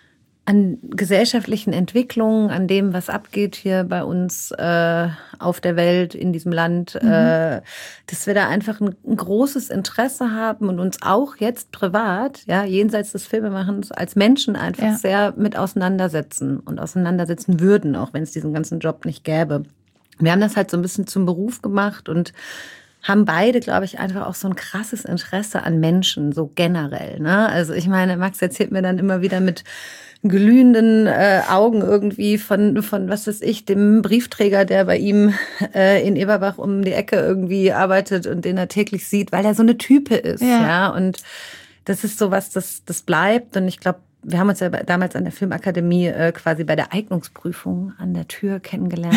Speaker 3: gesellschaftlichen Entwicklungen, an dem, was abgeht hier bei uns auf der Welt, in diesem Land, dass wir da einfach ein großes Interesse haben und uns auch jetzt privat, jenseits des Filmemachens, als Menschen einfach sehr mit auseinandersetzen und auseinandersetzen würden, auch wenn es diesen ganzen Job nicht gäbe. Wir haben das halt so ein bisschen zum Beruf gemacht und haben beide, glaube ich, einfach auch so ein krasses Interesse an Menschen, so generell. Ne? Also ich meine, Max erzählt mir dann immer wieder mit glühenden Augen irgendwie von was weiß ich, dem Briefträger, der bei ihm in Eberbach um die Ecke irgendwie arbeitet und den er täglich sieht, weil er so eine Type ist. Ja. Und das ist sowas, das bleibt. Und ich glaube, wir haben uns ja damals an der Filmakademie quasi bei der Eignungsprüfung an der Tür kennengelernt.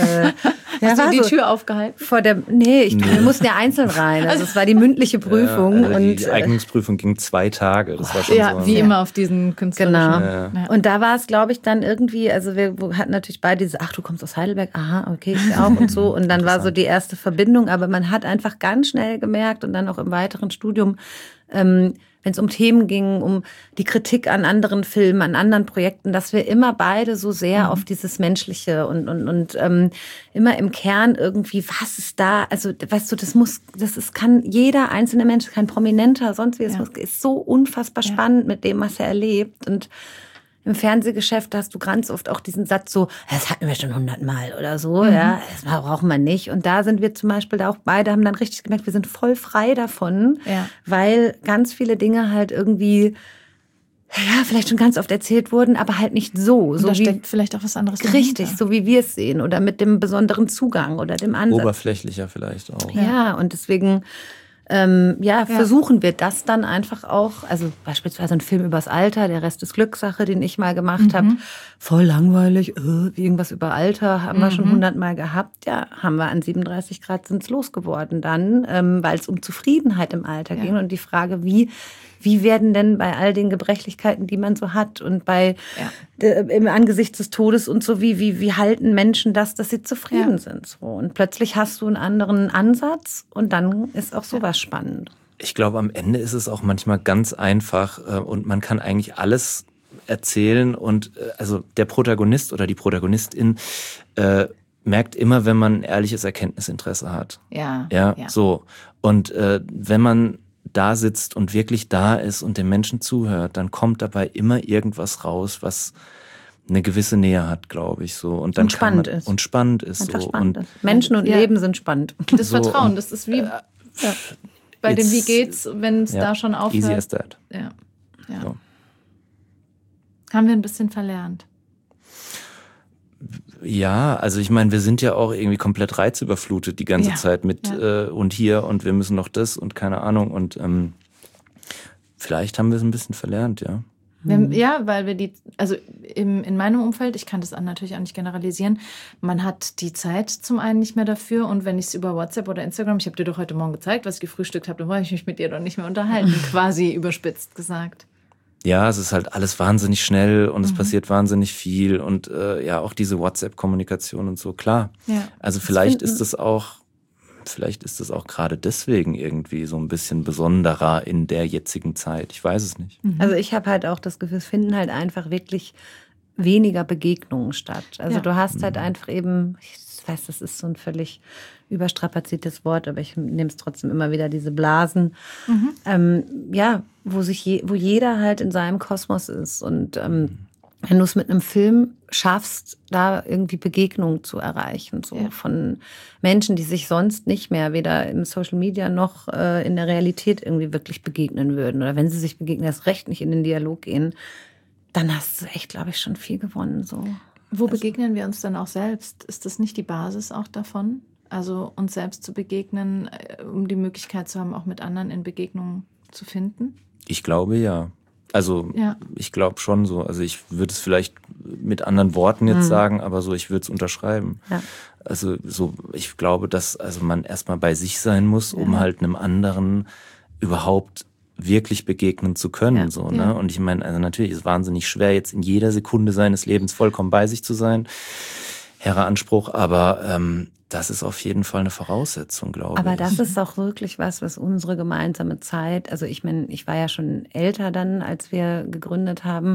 Speaker 4: Hast du die Tür aufgehalten?
Speaker 3: Wir mussten ja einzeln rein. Also es war die mündliche Prüfung.
Speaker 2: Also die Eignungsprüfung ging 2 Tage. Das war schon so.
Speaker 4: Wie immer auf diesen künstlerischen.
Speaker 3: Genau. Ja. Und da war es, glaube ich, dann irgendwie, also wir hatten natürlich beide diese, ach, du kommst aus Heidelberg, aha, okay, ich auch und so. Und dann war so die erste Verbindung. Aber man hat einfach ganz schnell gemerkt und dann auch im weiteren Studium, wenn es um Themen ging, um die Kritik an anderen Filmen, an anderen Projekten, dass wir immer beide so sehr auf dieses Menschliche und immer im Kern irgendwie, was ist da, also weißt du, kann jeder einzelne Mensch, kein Prominenter, sonst wie, es ist so unfassbar spannend mit dem, was er erlebt. Und im Fernsehgeschäft hast du ganz oft auch diesen Satz so, das hatten wir schon 100-mal oder so, das brauchen wir nicht. Und da sind wir zum Beispiel, da auch beide haben dann richtig gemerkt, wir sind voll frei davon, weil ganz viele Dinge halt irgendwie, vielleicht schon ganz oft erzählt wurden, aber halt nicht so.
Speaker 4: Und da steckt vielleicht auch was anderes
Speaker 3: dahinter. Richtig, so wie wir es sehen oder mit dem besonderen Zugang oder dem Ansatz.
Speaker 2: Oberflächlicher vielleicht auch.
Speaker 3: Ja, und deswegen versuchen wir das dann einfach auch, also beispielsweise ein Film übers Alter, der Rest ist Glückssache, den ich mal gemacht habe, voll langweilig, irgendwas über Alter, haben wir schon 100-mal gehabt, haben wir an 37 Grad sind's losgeworden dann, weil es um Zufriedenheit im Alter ging und die Frage, wie werden denn bei all den Gebrechlichkeiten, die man so hat und im Angesicht des Todes und so, wie halten Menschen das, dass sie zufrieden sind? So. Und plötzlich hast du einen anderen Ansatz und dann ist auch sowas spannend.
Speaker 2: Ich glaube, am Ende ist es auch manchmal ganz einfach und man kann eigentlich alles erzählen und also der Protagonist oder die Protagonistin merkt immer, wenn man ein ehrliches Erkenntnisinteresse hat.
Speaker 4: Ja.
Speaker 2: So. Und wenn man da sitzt und wirklich da ist und dem Menschen zuhört, dann kommt dabei immer irgendwas raus, was eine gewisse Nähe hat, glaube ich, so. Und dann
Speaker 3: spannend ist.
Speaker 2: Und spannend ist.
Speaker 3: Einfach
Speaker 2: so.
Speaker 3: spannend ist. Menschen und Leben sind spannend.
Speaker 4: Das Vertrauen, das ist wie bei dem Wie geht's, wenn es da schon aufhört.
Speaker 2: Easy as that.
Speaker 4: Ja.
Speaker 2: So.
Speaker 4: Haben wir ein bisschen verlernt.
Speaker 2: Ja, also ich meine, wir sind ja auch irgendwie komplett reizüberflutet die ganze Zeit mit und hier und wir müssen noch das und keine Ahnung und vielleicht haben wir es ein bisschen verlernt, ja.
Speaker 4: Ja, weil wir also in meinem Umfeld, ich kann das natürlich auch nicht generalisieren, man hat die Zeit zum einen nicht mehr dafür und wenn ich es über WhatsApp oder Instagram, ich habe dir doch heute Morgen gezeigt, was ich gefrühstückt habe, dann wollte ich mich mit dir doch nicht mehr unterhalten, quasi überspitzt gesagt.
Speaker 2: Ja, es ist halt alles wahnsinnig schnell und es passiert wahnsinnig viel und auch diese WhatsApp-Kommunikation und so, klar.
Speaker 4: Ja.
Speaker 2: Also vielleicht ist es auch gerade deswegen irgendwie so ein bisschen besonderer in der jetzigen Zeit. Ich weiß es nicht.
Speaker 3: Also ich habe halt auch das Gefühl, es finden halt einfach wirklich weniger Begegnungen statt. Also du hast halt einfach eben, ich weiß, das ist so ein völlig überstrapaziertes Wort, aber ich nehme es trotzdem immer wieder, diese Blasen, wo jeder halt in seinem Kosmos ist und wenn du es mit einem Film schaffst, da irgendwie Begegnungen zu erreichen, so von Menschen, die sich sonst nicht mehr weder im Social Media noch in der Realität irgendwie wirklich begegnen würden. Oder wenn sie sich begegnen, erst recht nicht in den Dialog gehen, dann hast du echt, glaube ich, schon viel gewonnen. So.
Speaker 4: Wo begegnen wir uns dann auch selbst? Ist das nicht die Basis auch davon? Also uns selbst zu begegnen, um die Möglichkeit zu haben, auch mit anderen in Begegnungen zu finden?
Speaker 2: Ich glaube, ja. Also ich glaube schon so. Also ich würde es vielleicht mit anderen Worten jetzt sagen, aber so, ich würde es unterschreiben. Ja. Also so, ich glaube, dass man erstmal bei sich sein muss, um halt einem anderen überhaupt wirklich begegnen zu können. Ja. So, ne? Und ich meine, also natürlich ist es wahnsinnig schwer, jetzt in jeder Sekunde seines Lebens vollkommen bei sich zu sein. Hehrer Anspruch, aber das ist auf jeden Fall eine Voraussetzung, glaube ich.
Speaker 3: Aber das ist auch wirklich was unsere gemeinsame Zeit, also ich meine, ich war ja schon älter dann, als wir gegründet haben,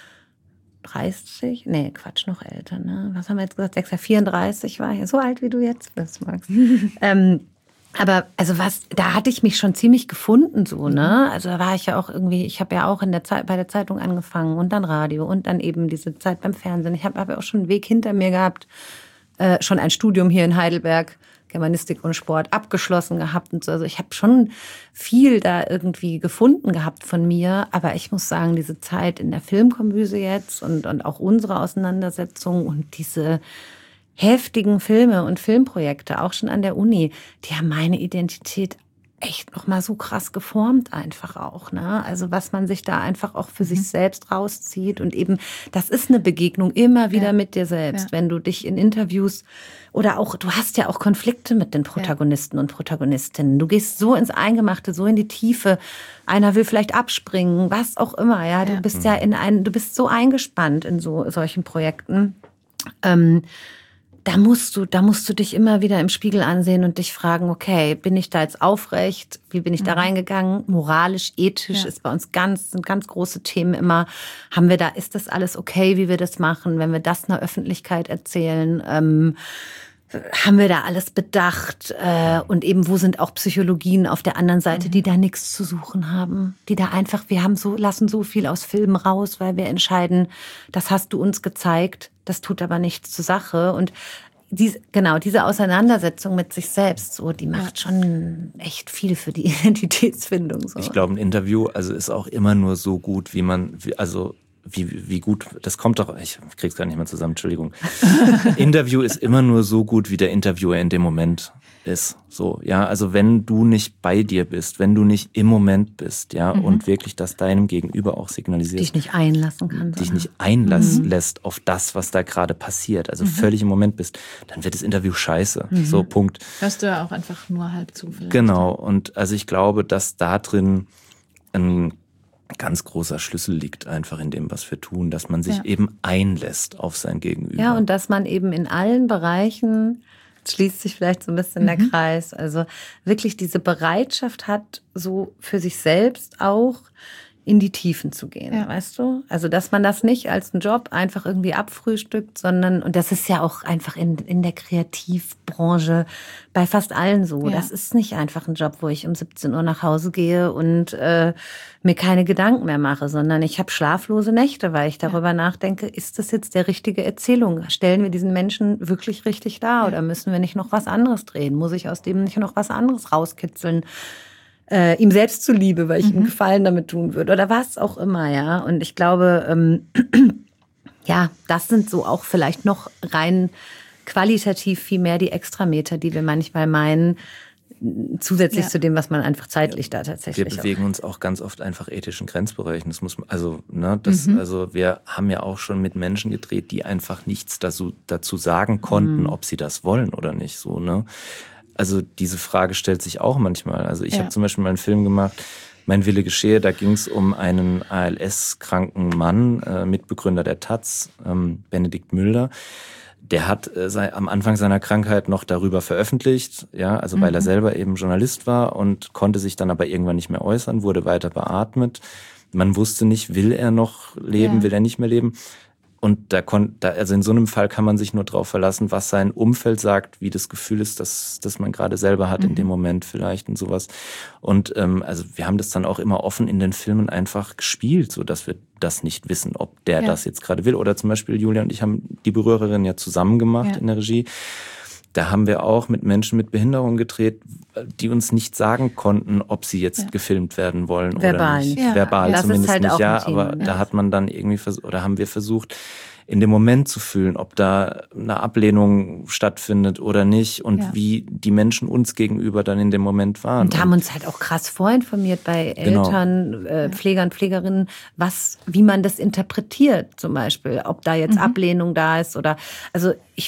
Speaker 3: 30? Nee, Quatsch, noch älter, ne? Was haben wir jetzt gesagt? 34 war ich, so alt wie du jetzt bist, Max. Aber also da hatte ich mich schon ziemlich gefunden, so, ne? Also da war ich ja auch irgendwie, ich habe ja auch bei der Zeitung angefangen und dann Radio und dann eben diese Zeit beim Fernsehen. Ich habe ja auch schon einen Weg hinter mir gehabt, schon ein Studium hier in Heidelberg, Germanistik und Sport, abgeschlossen gehabt und so. Also ich habe schon viel da irgendwie gefunden gehabt von mir. Aber ich muss sagen, diese Zeit in der Filmkombüse jetzt und auch unsere Auseinandersetzung und diese heftigen Filme und Filmprojekte, auch schon an der Uni, die haben meine Identität echt noch mal so krass geformt einfach auch, ne? Also was man sich da einfach auch für sich selbst rauszieht und eben, das ist eine Begegnung immer wieder mit dir selbst, wenn du dich in Interviews oder auch, du hast ja auch Konflikte mit den Protagonisten und Protagonistinnen. Du gehst so ins Eingemachte, so in die Tiefe. Einer will vielleicht abspringen, was auch immer, ja. Du bist du bist so eingespannt in solchen Projekten. Da musst du dich immer wieder im Spiegel ansehen und dich fragen, okay, bin ich da jetzt aufrecht? Wie bin ich da reingegangen? Moralisch, ethisch ist bei uns sind ganz große Themen immer. Ist das alles okay, wie wir das machen? Wenn wir das einer Öffentlichkeit erzählen, haben wir da alles bedacht? Und eben, wo sind auch Psychologien auf der anderen Seite, die da nichts zu suchen haben? Die da einfach, lassen so viel aus Filmen raus, weil wir entscheiden, das hast du uns gezeigt. Das tut aber nichts zur Sache. Und diese Auseinandersetzung mit sich selbst, so, die macht schon echt viel für die Identitätsfindung. So.
Speaker 2: Ich glaube, ein Interview ist auch immer nur so gut, wie gut, das kommt doch, ich krieg's gar nicht mehr zusammen, Entschuldigung. Interview ist immer nur so gut, wie der Interviewer in dem Moment ist. So, ja, also wenn du nicht bei dir bist, wenn du nicht im Moment bist, ja, und wirklich das deinem Gegenüber auch signalisierst.
Speaker 3: Dich nicht einlassen kannst.
Speaker 2: Dich nicht einlässt auf das, was da gerade passiert, also völlig im Moment bist, dann wird das Interview scheiße. So, Punkt.
Speaker 4: Hörst du ja auch einfach nur halb zu vielleicht.
Speaker 2: Genau, und also ich glaube, dass da drin ein ganz großer Schlüssel liegt einfach in dem, was wir tun, dass man sich eben einlässt auf sein Gegenüber.
Speaker 3: Ja, und dass man eben in allen Bereichen, schließt sich vielleicht so ein bisschen der Kreis, also wirklich diese Bereitschaft hat, so für sich selbst auch in die Tiefen zu gehen, weißt du? Also, dass man das nicht als einen Job einfach irgendwie abfrühstückt, sondern, und das ist ja auch einfach in der Kreativbranche bei fast allen so. Ja. Das ist nicht einfach ein Job, wo ich um 17 Uhr nach Hause gehe und mir keine Gedanken mehr mache, sondern ich habe schlaflose Nächte, weil ich darüber nachdenke, ist das jetzt der richtige Erzählung? Stellen wir diesen Menschen wirklich richtig dar oder müssen wir nicht noch was anderes drehen? Muss ich aus dem nicht noch was anderes rauskitzeln? Ihm selbst zuliebe, weil ich ihm Gefallen damit tun würde oder was auch immer, ja. Und ich glaube, Ja, das sind so auch vielleicht noch rein qualitativ viel mehr die Extrameter, die wir manchmal meinen, zusätzlich zu dem, was man einfach zeitlich da tatsächlich.
Speaker 2: Wir bewegen uns auch ganz oft einfach ethischen Grenzbereichen. Das muss man, also wir haben ja auch schon mit Menschen gedreht, die einfach nichts dazu sagen konnten, ob sie das wollen oder nicht. So, ne? Also diese Frage stellt sich auch manchmal. Also ich habe zum Beispiel mal einen Film gemacht, Mein Wille geschehe, da ging es um einen ALS-kranken Mann, Mitbegründer der taz, Benedikt Mülder. Der hat am Anfang seiner Krankheit noch darüber veröffentlicht, ja, also weil er selber eben Journalist war und konnte sich dann aber irgendwann nicht mehr äußern, wurde weiter beatmet. Man wusste nicht, will er noch leben, will er nicht mehr leben. Und also in so einem Fall kann man sich nur darauf verlassen, was sein Umfeld sagt, wie das Gefühl ist, dass man gerade selber hat in dem Moment vielleicht und sowas. Und also wir haben das dann auch immer offen in den Filmen einfach gespielt, so dass wir das nicht wissen, ob der das jetzt gerade will. Oder zum Beispiel Julia und ich haben Die Berührerin ja zusammen gemacht in der Regie. Da haben wir auch mit Menschen mit Behinderung gedreht, die uns nicht sagen konnten, ob sie jetzt gefilmt werden wollen oder nicht.
Speaker 3: Ja.
Speaker 2: Verbal
Speaker 3: das
Speaker 2: zumindest
Speaker 3: halt
Speaker 2: nicht,
Speaker 3: Thema,
Speaker 2: aber da hat man dann irgendwie haben wir versucht, in dem Moment zu fühlen, ob da eine Ablehnung stattfindet oder nicht und wie die Menschen uns gegenüber dann in dem Moment waren.
Speaker 3: Und haben uns halt auch krass vorinformiert bei Eltern, Pflegern, Pflegerinnen, wie man das interpretiert zum Beispiel, ob da jetzt Ablehnung da ist oder, also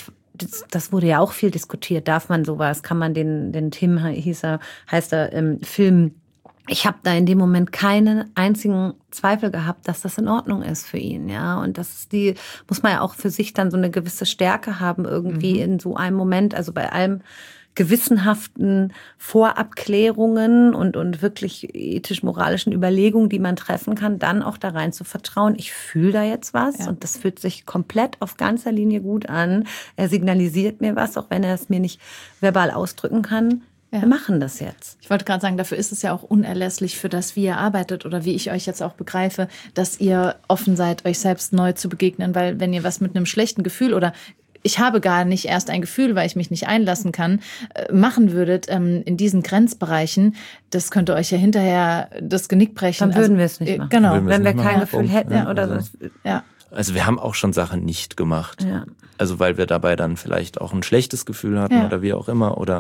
Speaker 3: das wurde ja auch viel diskutiert. Darf man sowas? Kann man den Tim heißt er im Film? Ich habe da in dem Moment keinen einzigen Zweifel gehabt, dass das in Ordnung ist für ihn, ja. Und das muss man ja auch für sich dann so eine gewisse Stärke haben irgendwie in so einem Moment. Also bei allem gewissenhaften Vorabklärungen und wirklich ethisch-moralischen Überlegungen, die man treffen kann, dann auch da rein zu vertrauen. Ich fühle da jetzt was und das fühlt sich komplett auf ganzer Linie gut an. Er signalisiert mir was, auch wenn er es mir nicht verbal ausdrücken kann. Wir machen das jetzt.
Speaker 4: Ich wollte gerade sagen, dafür ist es ja auch unerlässlich für das, wie ihr arbeitet oder wie ich euch jetzt auch begreife, dass ihr offen seid, euch selbst neu zu begegnen, weil wenn ihr was mit einem schlechten Gefühl oder ich habe gar nicht erst ein Gefühl, weil ich mich nicht einlassen kann, machen würdet in diesen Grenzbereichen, das könnte euch ja hinterher das Genick brechen.
Speaker 3: Dann würden wir es nicht machen.
Speaker 4: Genau.
Speaker 3: Wenn wir kein Gefühl hätten oder so.
Speaker 4: Ja.
Speaker 2: Also wir haben auch schon Sachen nicht gemacht. Ja. Also weil wir dabei dann vielleicht auch ein schlechtes Gefühl hatten oder wie auch immer oder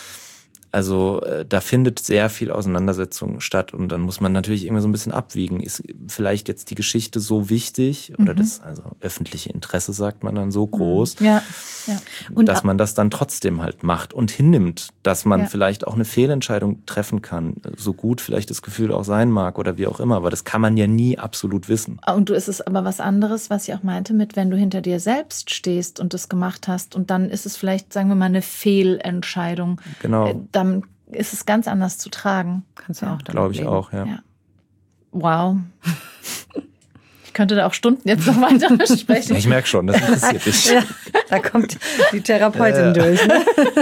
Speaker 2: also da findet sehr viel Auseinandersetzung statt und dann muss man natürlich irgendwie so ein bisschen abwiegen. Ist vielleicht jetzt die Geschichte so wichtig oder das also öffentliche Interesse, sagt man dann, so groß, und dass man das dann trotzdem halt macht und hinnimmt, dass man vielleicht auch eine Fehlentscheidung treffen kann, so gut vielleicht das Gefühl auch sein mag oder wie auch immer, aber das kann man ja nie absolut wissen.
Speaker 4: Und es ist aber was anderes, was ich auch meinte, mit wenn du hinter dir selbst stehst und das gemacht hast und dann ist es vielleicht, sagen wir mal, eine Fehlentscheidung.
Speaker 2: Genau.
Speaker 4: Dann ist es ganz anders zu tragen.
Speaker 3: Kannst du auch
Speaker 2: glaube ich auch, ja.
Speaker 4: Wow. Ich könnte da auch Stunden jetzt noch weiter besprechen.
Speaker 2: Ich merke schon, das interessiert dich.
Speaker 3: Ja, da kommt die Therapeutin durch. Ne?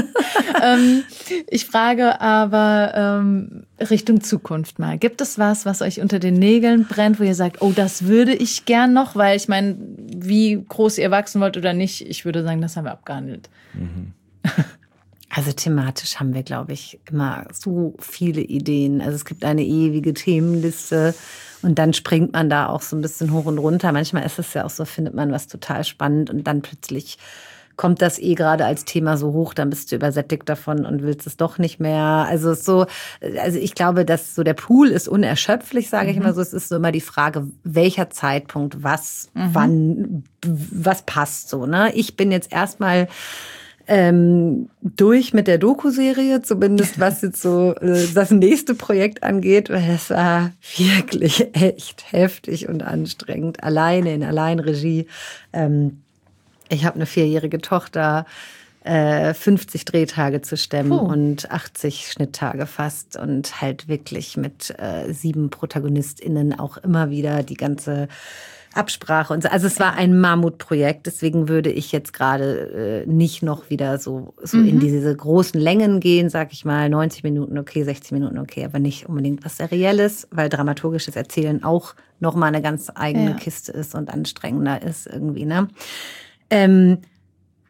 Speaker 4: Ich frage aber Richtung Zukunft mal. Gibt es was euch unter den Nägeln brennt, wo ihr sagt, oh, das würde ich gern noch, weil ich meine, wie groß ihr wachsen wollt oder nicht, ich würde sagen, das haben wir abgehandelt.
Speaker 3: Also thematisch haben wir, glaube ich, immer so viele Ideen. Also es gibt eine ewige Themenliste und dann springt man da auch so ein bisschen hoch und runter. Manchmal ist es ja auch so, findet man was total spannend und dann plötzlich kommt das gerade als Thema so hoch, dann bist du übersättigt davon und willst es doch nicht mehr. Also ich glaube, dass so der Pool ist unerschöpflich, sage ich immer so. Es ist so immer die Frage, welcher Zeitpunkt, was, wann, was passt so, ne? Ich bin jetzt erstmal durch mit der Doku-Serie, zumindest was jetzt so das nächste Projekt angeht, weil es war wirklich echt heftig und anstrengend, alleine in Alleinregie. Ich habe eine 4-jährige Tochter, 50 Drehtage zu stemmen und 80 Schnitttage fast und halt wirklich mit 7 ProtagonistInnen auch immer wieder die ganze Absprache und so. Also es war ein Mammutprojekt, deswegen würde ich jetzt gerade nicht noch wieder so in diese großen Längen gehen, sag ich mal, 90 Minuten okay, 60 Minuten okay, aber nicht unbedingt was Serielles, weil dramaturgisches Erzählen auch nochmal eine ganz eigene Kiste ist und anstrengender ist irgendwie, ne?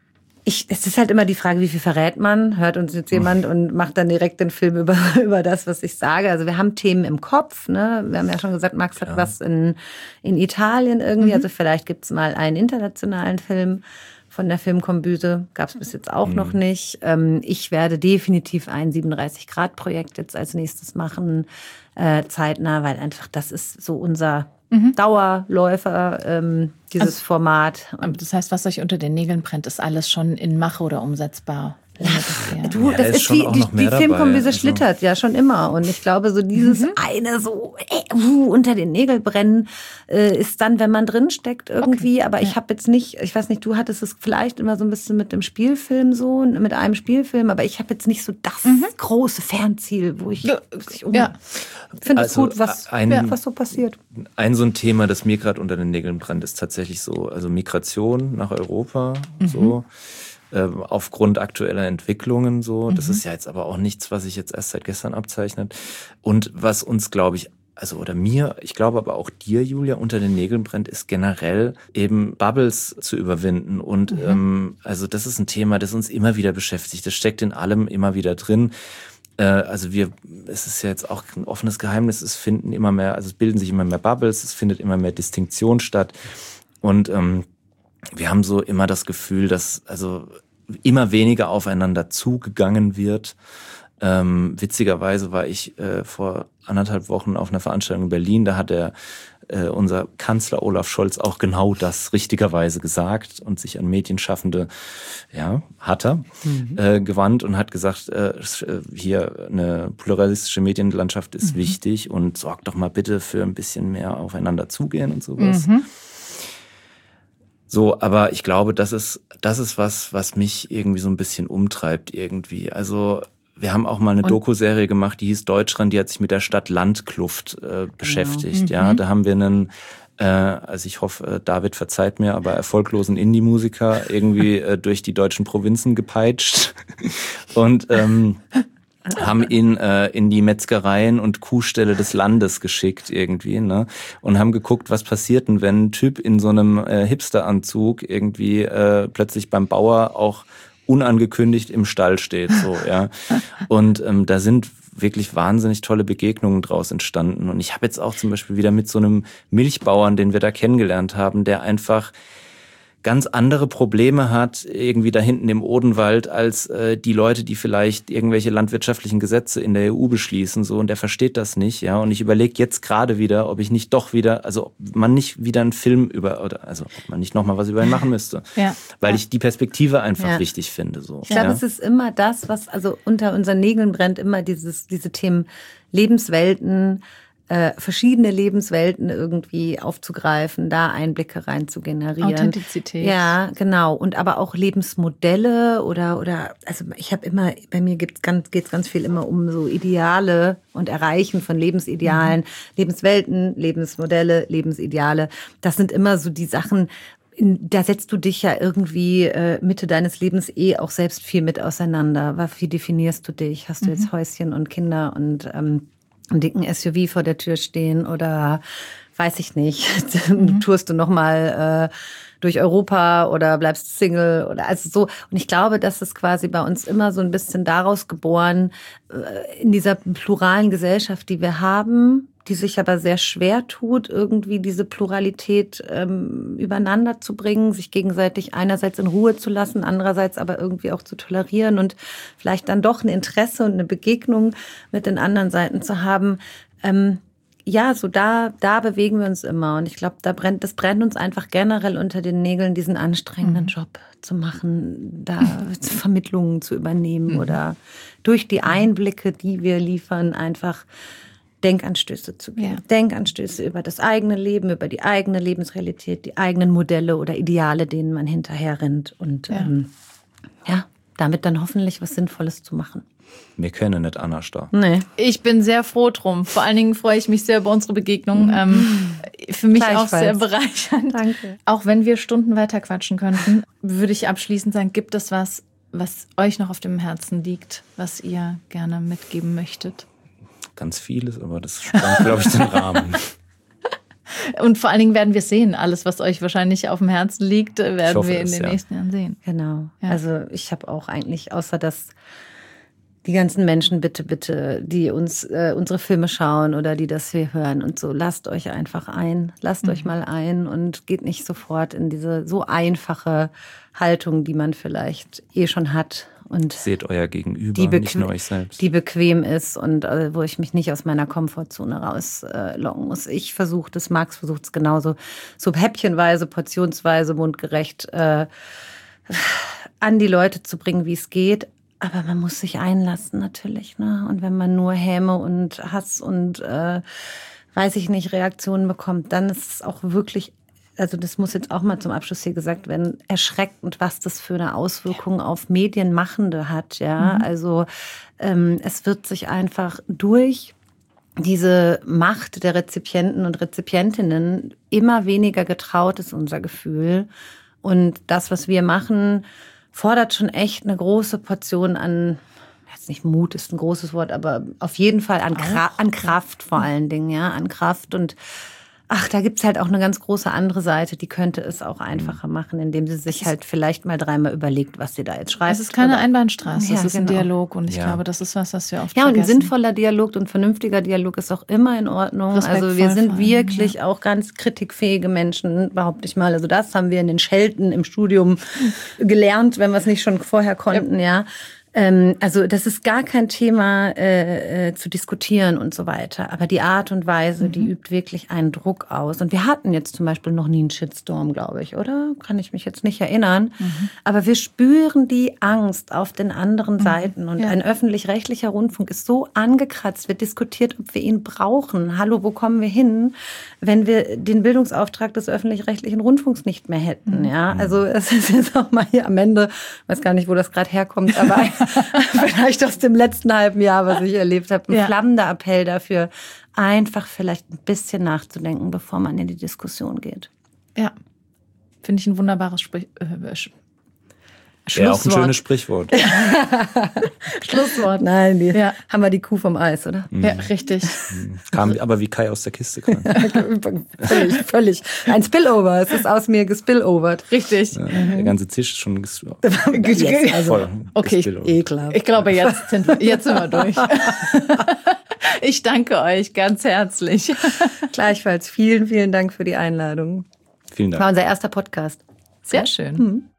Speaker 3: Es ist halt immer die Frage, wie viel verrät man? Hört uns jetzt jemand und macht dann direkt den Film über das, was ich sage? Also wir haben Themen im Kopf, ne? Wir haben ja schon gesagt, Max hat was in Italien irgendwie. Also vielleicht gibt's mal einen internationalen Film von der Filmkombüse. Gab's bis jetzt auch noch nicht. Ich werde definitiv ein 37-Grad-Projekt jetzt als nächstes machen, zeitnah, weil einfach das ist so unser Dauerläufer, dieses Format.
Speaker 4: Das heißt, was euch unter den Nägeln brennt, ist alles schon in Mache oder umsetzbar?
Speaker 3: Du,
Speaker 2: Ja,
Speaker 3: das
Speaker 2: ist
Speaker 3: ist
Speaker 2: schon auch noch
Speaker 3: die
Speaker 2: mehr dabei,
Speaker 3: Filmkombüse
Speaker 2: also.
Speaker 3: schlittert ja schon immer. Und ich glaube, so dieses eine so unter den Nägeln brennen ist dann, wenn man drin steckt irgendwie. Aber ich habe jetzt nicht, ich weiß nicht, du hattest es vielleicht immer so ein bisschen mit dem Spielfilm so, mit einem Spielfilm, aber ich habe jetzt nicht so das große Fernziel, wo ich finde es gut, was so passiert.
Speaker 2: So ein Thema, das mir gerade unter den Nägeln brennt, ist tatsächlich so, also Migration nach Europa, so. Aufgrund aktueller Entwicklungen so. Das ist ja jetzt aber auch nichts, was sich jetzt erst seit gestern abzeichnet. Und was uns, glaube ich, also oder mir, ich glaube aber auch dir, Julia, unter den Nägeln brennt, ist generell eben Bubbles zu überwinden. Und also das ist ein Thema, das uns immer wieder beschäftigt. Das steckt in allem immer wieder drin. Also es ist ja jetzt auch ein offenes Geheimnis, es bilden sich immer mehr Bubbles, es findet immer mehr Distinktion statt. Und wir haben so immer das Gefühl, dass also immer weniger aufeinander zugegangen wird. Witzigerweise war ich vor 1,5 Wochen auf einer Veranstaltung in Berlin, da hat unser Kanzler Olaf Scholz auch genau das richtigerweise gesagt und sich an Medienschaffende, gewandt und hat gesagt, hier eine pluralistische Medienlandschaft ist wichtig und sorgt doch mal bitte für ein bisschen mehr aufeinander zugehen und sowas. So, aber ich glaube, das ist was mich irgendwie so ein bisschen umtreibt irgendwie. Also wir haben auch mal eine Doku-Serie gemacht, die hieß Deutschland, die hat sich mit der Stadt-Land-Kluft beschäftigt. Ja, da haben wir einen, also ich hoffe, David verzeiht mir, aber erfolglosen Indie-Musiker irgendwie durch die deutschen Provinzen gepeitscht und haben ihn in die Metzgereien und Kuhställe des Landes geschickt irgendwie, ne? Und haben geguckt, was passiert denn, wenn ein Typ in so einem Hipsteranzug irgendwie plötzlich beim Bauer auch unangekündigt im Stall steht, so, ja. Und da sind wirklich wahnsinnig tolle Begegnungen draus entstanden. Und ich habe jetzt auch zum Beispiel wieder mit so einem Milchbauern, den wir da kennengelernt haben, der einfach ganz andere Probleme hat, irgendwie da hinten im Odenwald, als die Leute, die vielleicht irgendwelche landwirtschaftlichen Gesetze in der EU beschließen, so, und der versteht das nicht, ja. Und ich überlege jetzt gerade wieder, ob ich nicht doch wieder, also ob man nicht wieder einen Film ob man nicht nochmal was über ihn machen müsste. Weil ich die Perspektive einfach wichtig finde, so.
Speaker 3: Ich glaube, es ist immer das, was also unter unseren Nägeln brennt, immer diese Themen Lebenswelten, verschiedene Lebenswelten irgendwie aufzugreifen, da Einblicke rein zu generieren.
Speaker 4: Authentizität.
Speaker 3: Ja, genau. Und aber auch Lebensmodelle oder also ich habe immer, bei mir geht's ganz viel immer um so Ideale und Erreichen von Lebensidealen, Lebenswelten, Lebensmodelle, Lebensideale. Das sind immer so die Sachen, da setzt du dich ja irgendwie Mitte deines Lebens auch selbst viel mit auseinander. Wie definierst du dich? Hast du jetzt Häuschen und Kinder und einen dicken SUV vor der Tür stehen oder weiß ich nicht, tourst du nochmal durch Europa oder bleibst Single oder also so. Und ich glaube, das ist quasi bei uns immer so ein bisschen daraus geboren, in dieser pluralen Gesellschaft, die wir haben, die sich aber sehr schwer tut, irgendwie diese Pluralität übereinander zu bringen, sich gegenseitig einerseits in Ruhe zu lassen, andererseits aber irgendwie auch zu tolerieren und vielleicht dann doch ein Interesse und eine Begegnung mit den anderen Seiten zu haben. So da bewegen wir uns immer. Und ich glaube, das brennt uns einfach generell unter den Nägeln, diesen anstrengenden Job zu machen, da Vermittlungen zu übernehmen oder durch die Einblicke, die wir liefern, einfach Denkanstöße zu geben. Ja. Denkanstöße über das eigene Leben, über die eigene Lebensrealität, die eigenen Modelle oder Ideale, denen man hinterher rennt. Und damit dann hoffentlich was Sinnvolles zu machen.
Speaker 2: Wir kennen nicht Anna Starr.
Speaker 4: Nee. Ich bin sehr froh drum. Vor allen Dingen freue ich mich sehr über unsere Begegnung. Für mich auch sehr bereichernd.
Speaker 3: Danke.
Speaker 4: Auch wenn wir Stunden weiter quatschen könnten, würde ich abschließend sagen, gibt es was euch noch auf dem Herzen liegt, was ihr gerne mitgeben möchtet?
Speaker 2: Ganz vieles, aber das sprengt, glaube ich, den Rahmen.
Speaker 4: Und vor allen Dingen werden wir sehen. Alles, was euch wahrscheinlich auf dem Herzen liegt, werden wir in den nächsten Jahren sehen.
Speaker 3: Genau.
Speaker 4: Ja.
Speaker 3: Also ich habe auch eigentlich, außer dass die ganzen Menschen bitte, die uns unsere Filme schauen oder die das hier hören und so, lasst euch einfach ein. Lasst euch mal ein und geht nicht sofort in diese so einfache Haltung, die man vielleicht schon hat. Und
Speaker 2: seht euer Gegenüber, nicht nur euch selbst.
Speaker 3: Die bequem ist und wo ich mich nicht aus meiner Komfortzone rauslocken muss. Ich versuche das, Max versucht es genauso, so häppchenweise, portionsweise, mundgerecht an die Leute zu bringen, wie es geht. Aber man muss sich einlassen natürlich, ne? Und wenn man nur Häme und Hass und weiß ich nicht, Reaktionen bekommt, dann ist es auch wirklich, also das muss jetzt auch mal zum Abschluss hier gesagt werden, erschreckend, was das für eine Auswirkung auf Medienmachende hat, ja. Also es wird sich einfach durch diese Macht der Rezipienten und Rezipientinnen immer weniger getraut, ist unser Gefühl. Und das, was wir machen, fordert schon echt eine große Portion an, jetzt nicht Mut ist ein großes Wort, aber auf jeden Fall an Kraft vor allen Dingen, ja, an Kraft. Und da gibt's halt auch eine ganz große andere Seite, die könnte es auch einfacher machen, indem sie sich halt vielleicht mal dreimal überlegt, was sie da jetzt schreibt.
Speaker 4: Es ist keine Einbahnstraße, es ist ein
Speaker 3: genau.
Speaker 4: Dialog und ich glaube, das ist was wir oft vergessen.
Speaker 3: Ja, und ein sinnvoller Dialog und vernünftiger Dialog ist auch immer in Ordnung. Also wir sind wirklich auch ganz kritikfähige Menschen, behaupte ich mal. Also das haben wir in den Schelten im Studium gelernt, wenn wir es nicht schon vorher konnten, ja. Also das ist gar kein Thema zu diskutieren und so weiter. Aber die Art und Weise, die übt wirklich einen Druck aus. Und wir hatten jetzt zum Beispiel noch nie einen Shitstorm, glaube ich, oder? Kann ich mich jetzt nicht erinnern. Aber wir spüren die Angst auf den anderen Seiten. Und ein öffentlich-rechtlicher Rundfunk ist so angekratzt, wird diskutiert, ob wir ihn brauchen. Hallo, wo kommen wir hin, wenn wir den Bildungsauftrag des öffentlich-rechtlichen Rundfunks nicht mehr hätten? Ja, also es ist jetzt auch mal hier am Ende, weiß gar nicht, wo das gerade herkommt, aber vielleicht aus dem letzten halben Jahr, was ich erlebt habe, ein flammender Appell dafür, einfach vielleicht ein bisschen nachzudenken, bevor man in die Diskussion geht.
Speaker 4: Ja, finde ich ein wunderbares
Speaker 2: Ja, auch ein schönes Sprichwort.
Speaker 3: Schlusswort. Nein, haben wir die Kuh vom Eis, oder?
Speaker 4: Ja, richtig.
Speaker 2: Kam aber wie Kai aus der Kiste kam.
Speaker 3: Völlig. Ein Spillover. Es ist aus mir gespillovert.
Speaker 4: Richtig.
Speaker 2: Ja, der ganze Tisch ist schon
Speaker 3: Also, okay, ekelhaft.
Speaker 4: Ich glaube, jetzt sind wir durch. Ich danke euch ganz herzlich.
Speaker 3: Gleichfalls. Vielen, vielen Dank für die Einladung.
Speaker 2: Vielen Dank.
Speaker 3: War unser erster Podcast.
Speaker 4: Sehr schön.